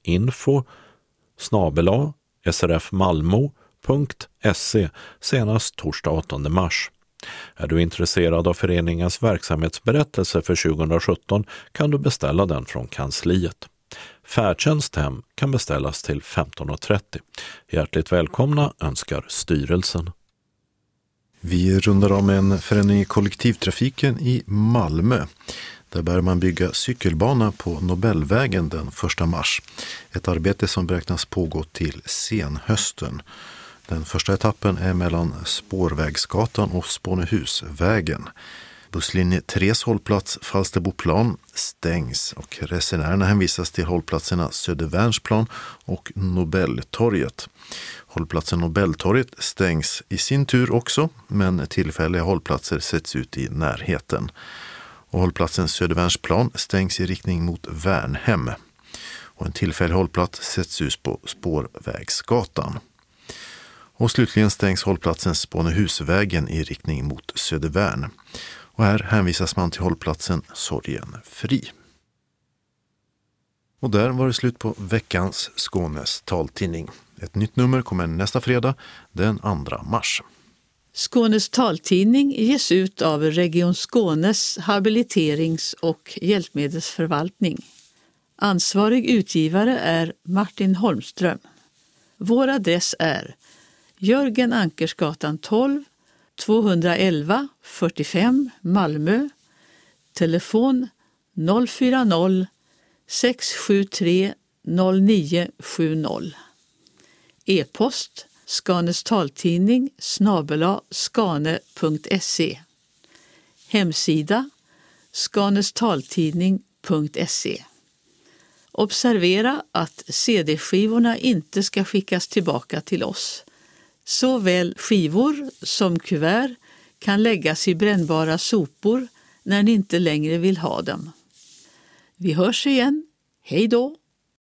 info@srfmalmo.se senast torsdag 8 mars. Är du intresserad av föreningens verksamhetsberättelse för 2017 kan du beställa den från kansliet. Färdtjänst hem kan beställas till 15.30. Hjärtligt välkomna önskar styrelsen. Vi rundar om en förändring i kollektivtrafiken i Malmö. Där börjar man bygga cykelbana på Nobelvägen den 1 mars. Ett arbete som beräknas pågå till senhösten. Den första etappen är mellan Spårvägsgatan och Spånehusvägen. Busslinje 3:s hållplats Falsterboplan stängs och resenärerna hänvisas till hållplatserna Södervärnsplan och Nobeltorget. Hållplatsen Nobeltorget stängs i sin tur också, men tillfälliga hållplatser sätts ut i närheten. Och hållplatsen Södervärnsplan stängs i riktning mot Värnhem. Och en tillfällig hållplats sätts ut på Spårvägsgatan. Och slutligen stängs hållplatsen Spånehusvägen i riktning mot Södervärn. Och här hänvisas man till hållplatsen Sorgenfri. Och där var det slut på veckans Skånes taltidning. Ett nytt nummer kommer nästa fredag, den 2 mars. Skånes taltidning ges ut av Region Skånes habiliterings- och hjälpmedelsförvaltning. Ansvarig utgivare är Martin Holmström. Vår adress är Jörgen Ankersgatan 12, 211 45 Malmö. Telefon 040 673 0970. E-post skanestaltidning@skane.se. Hemsida skanestaltidning.se. Observera att CD-skivorna inte ska skickas tillbaka till oss. Såväl skivor som kuvert kan läggas i brännbara sopor när ni inte längre vill ha dem. Vi hörs igen. Hej då!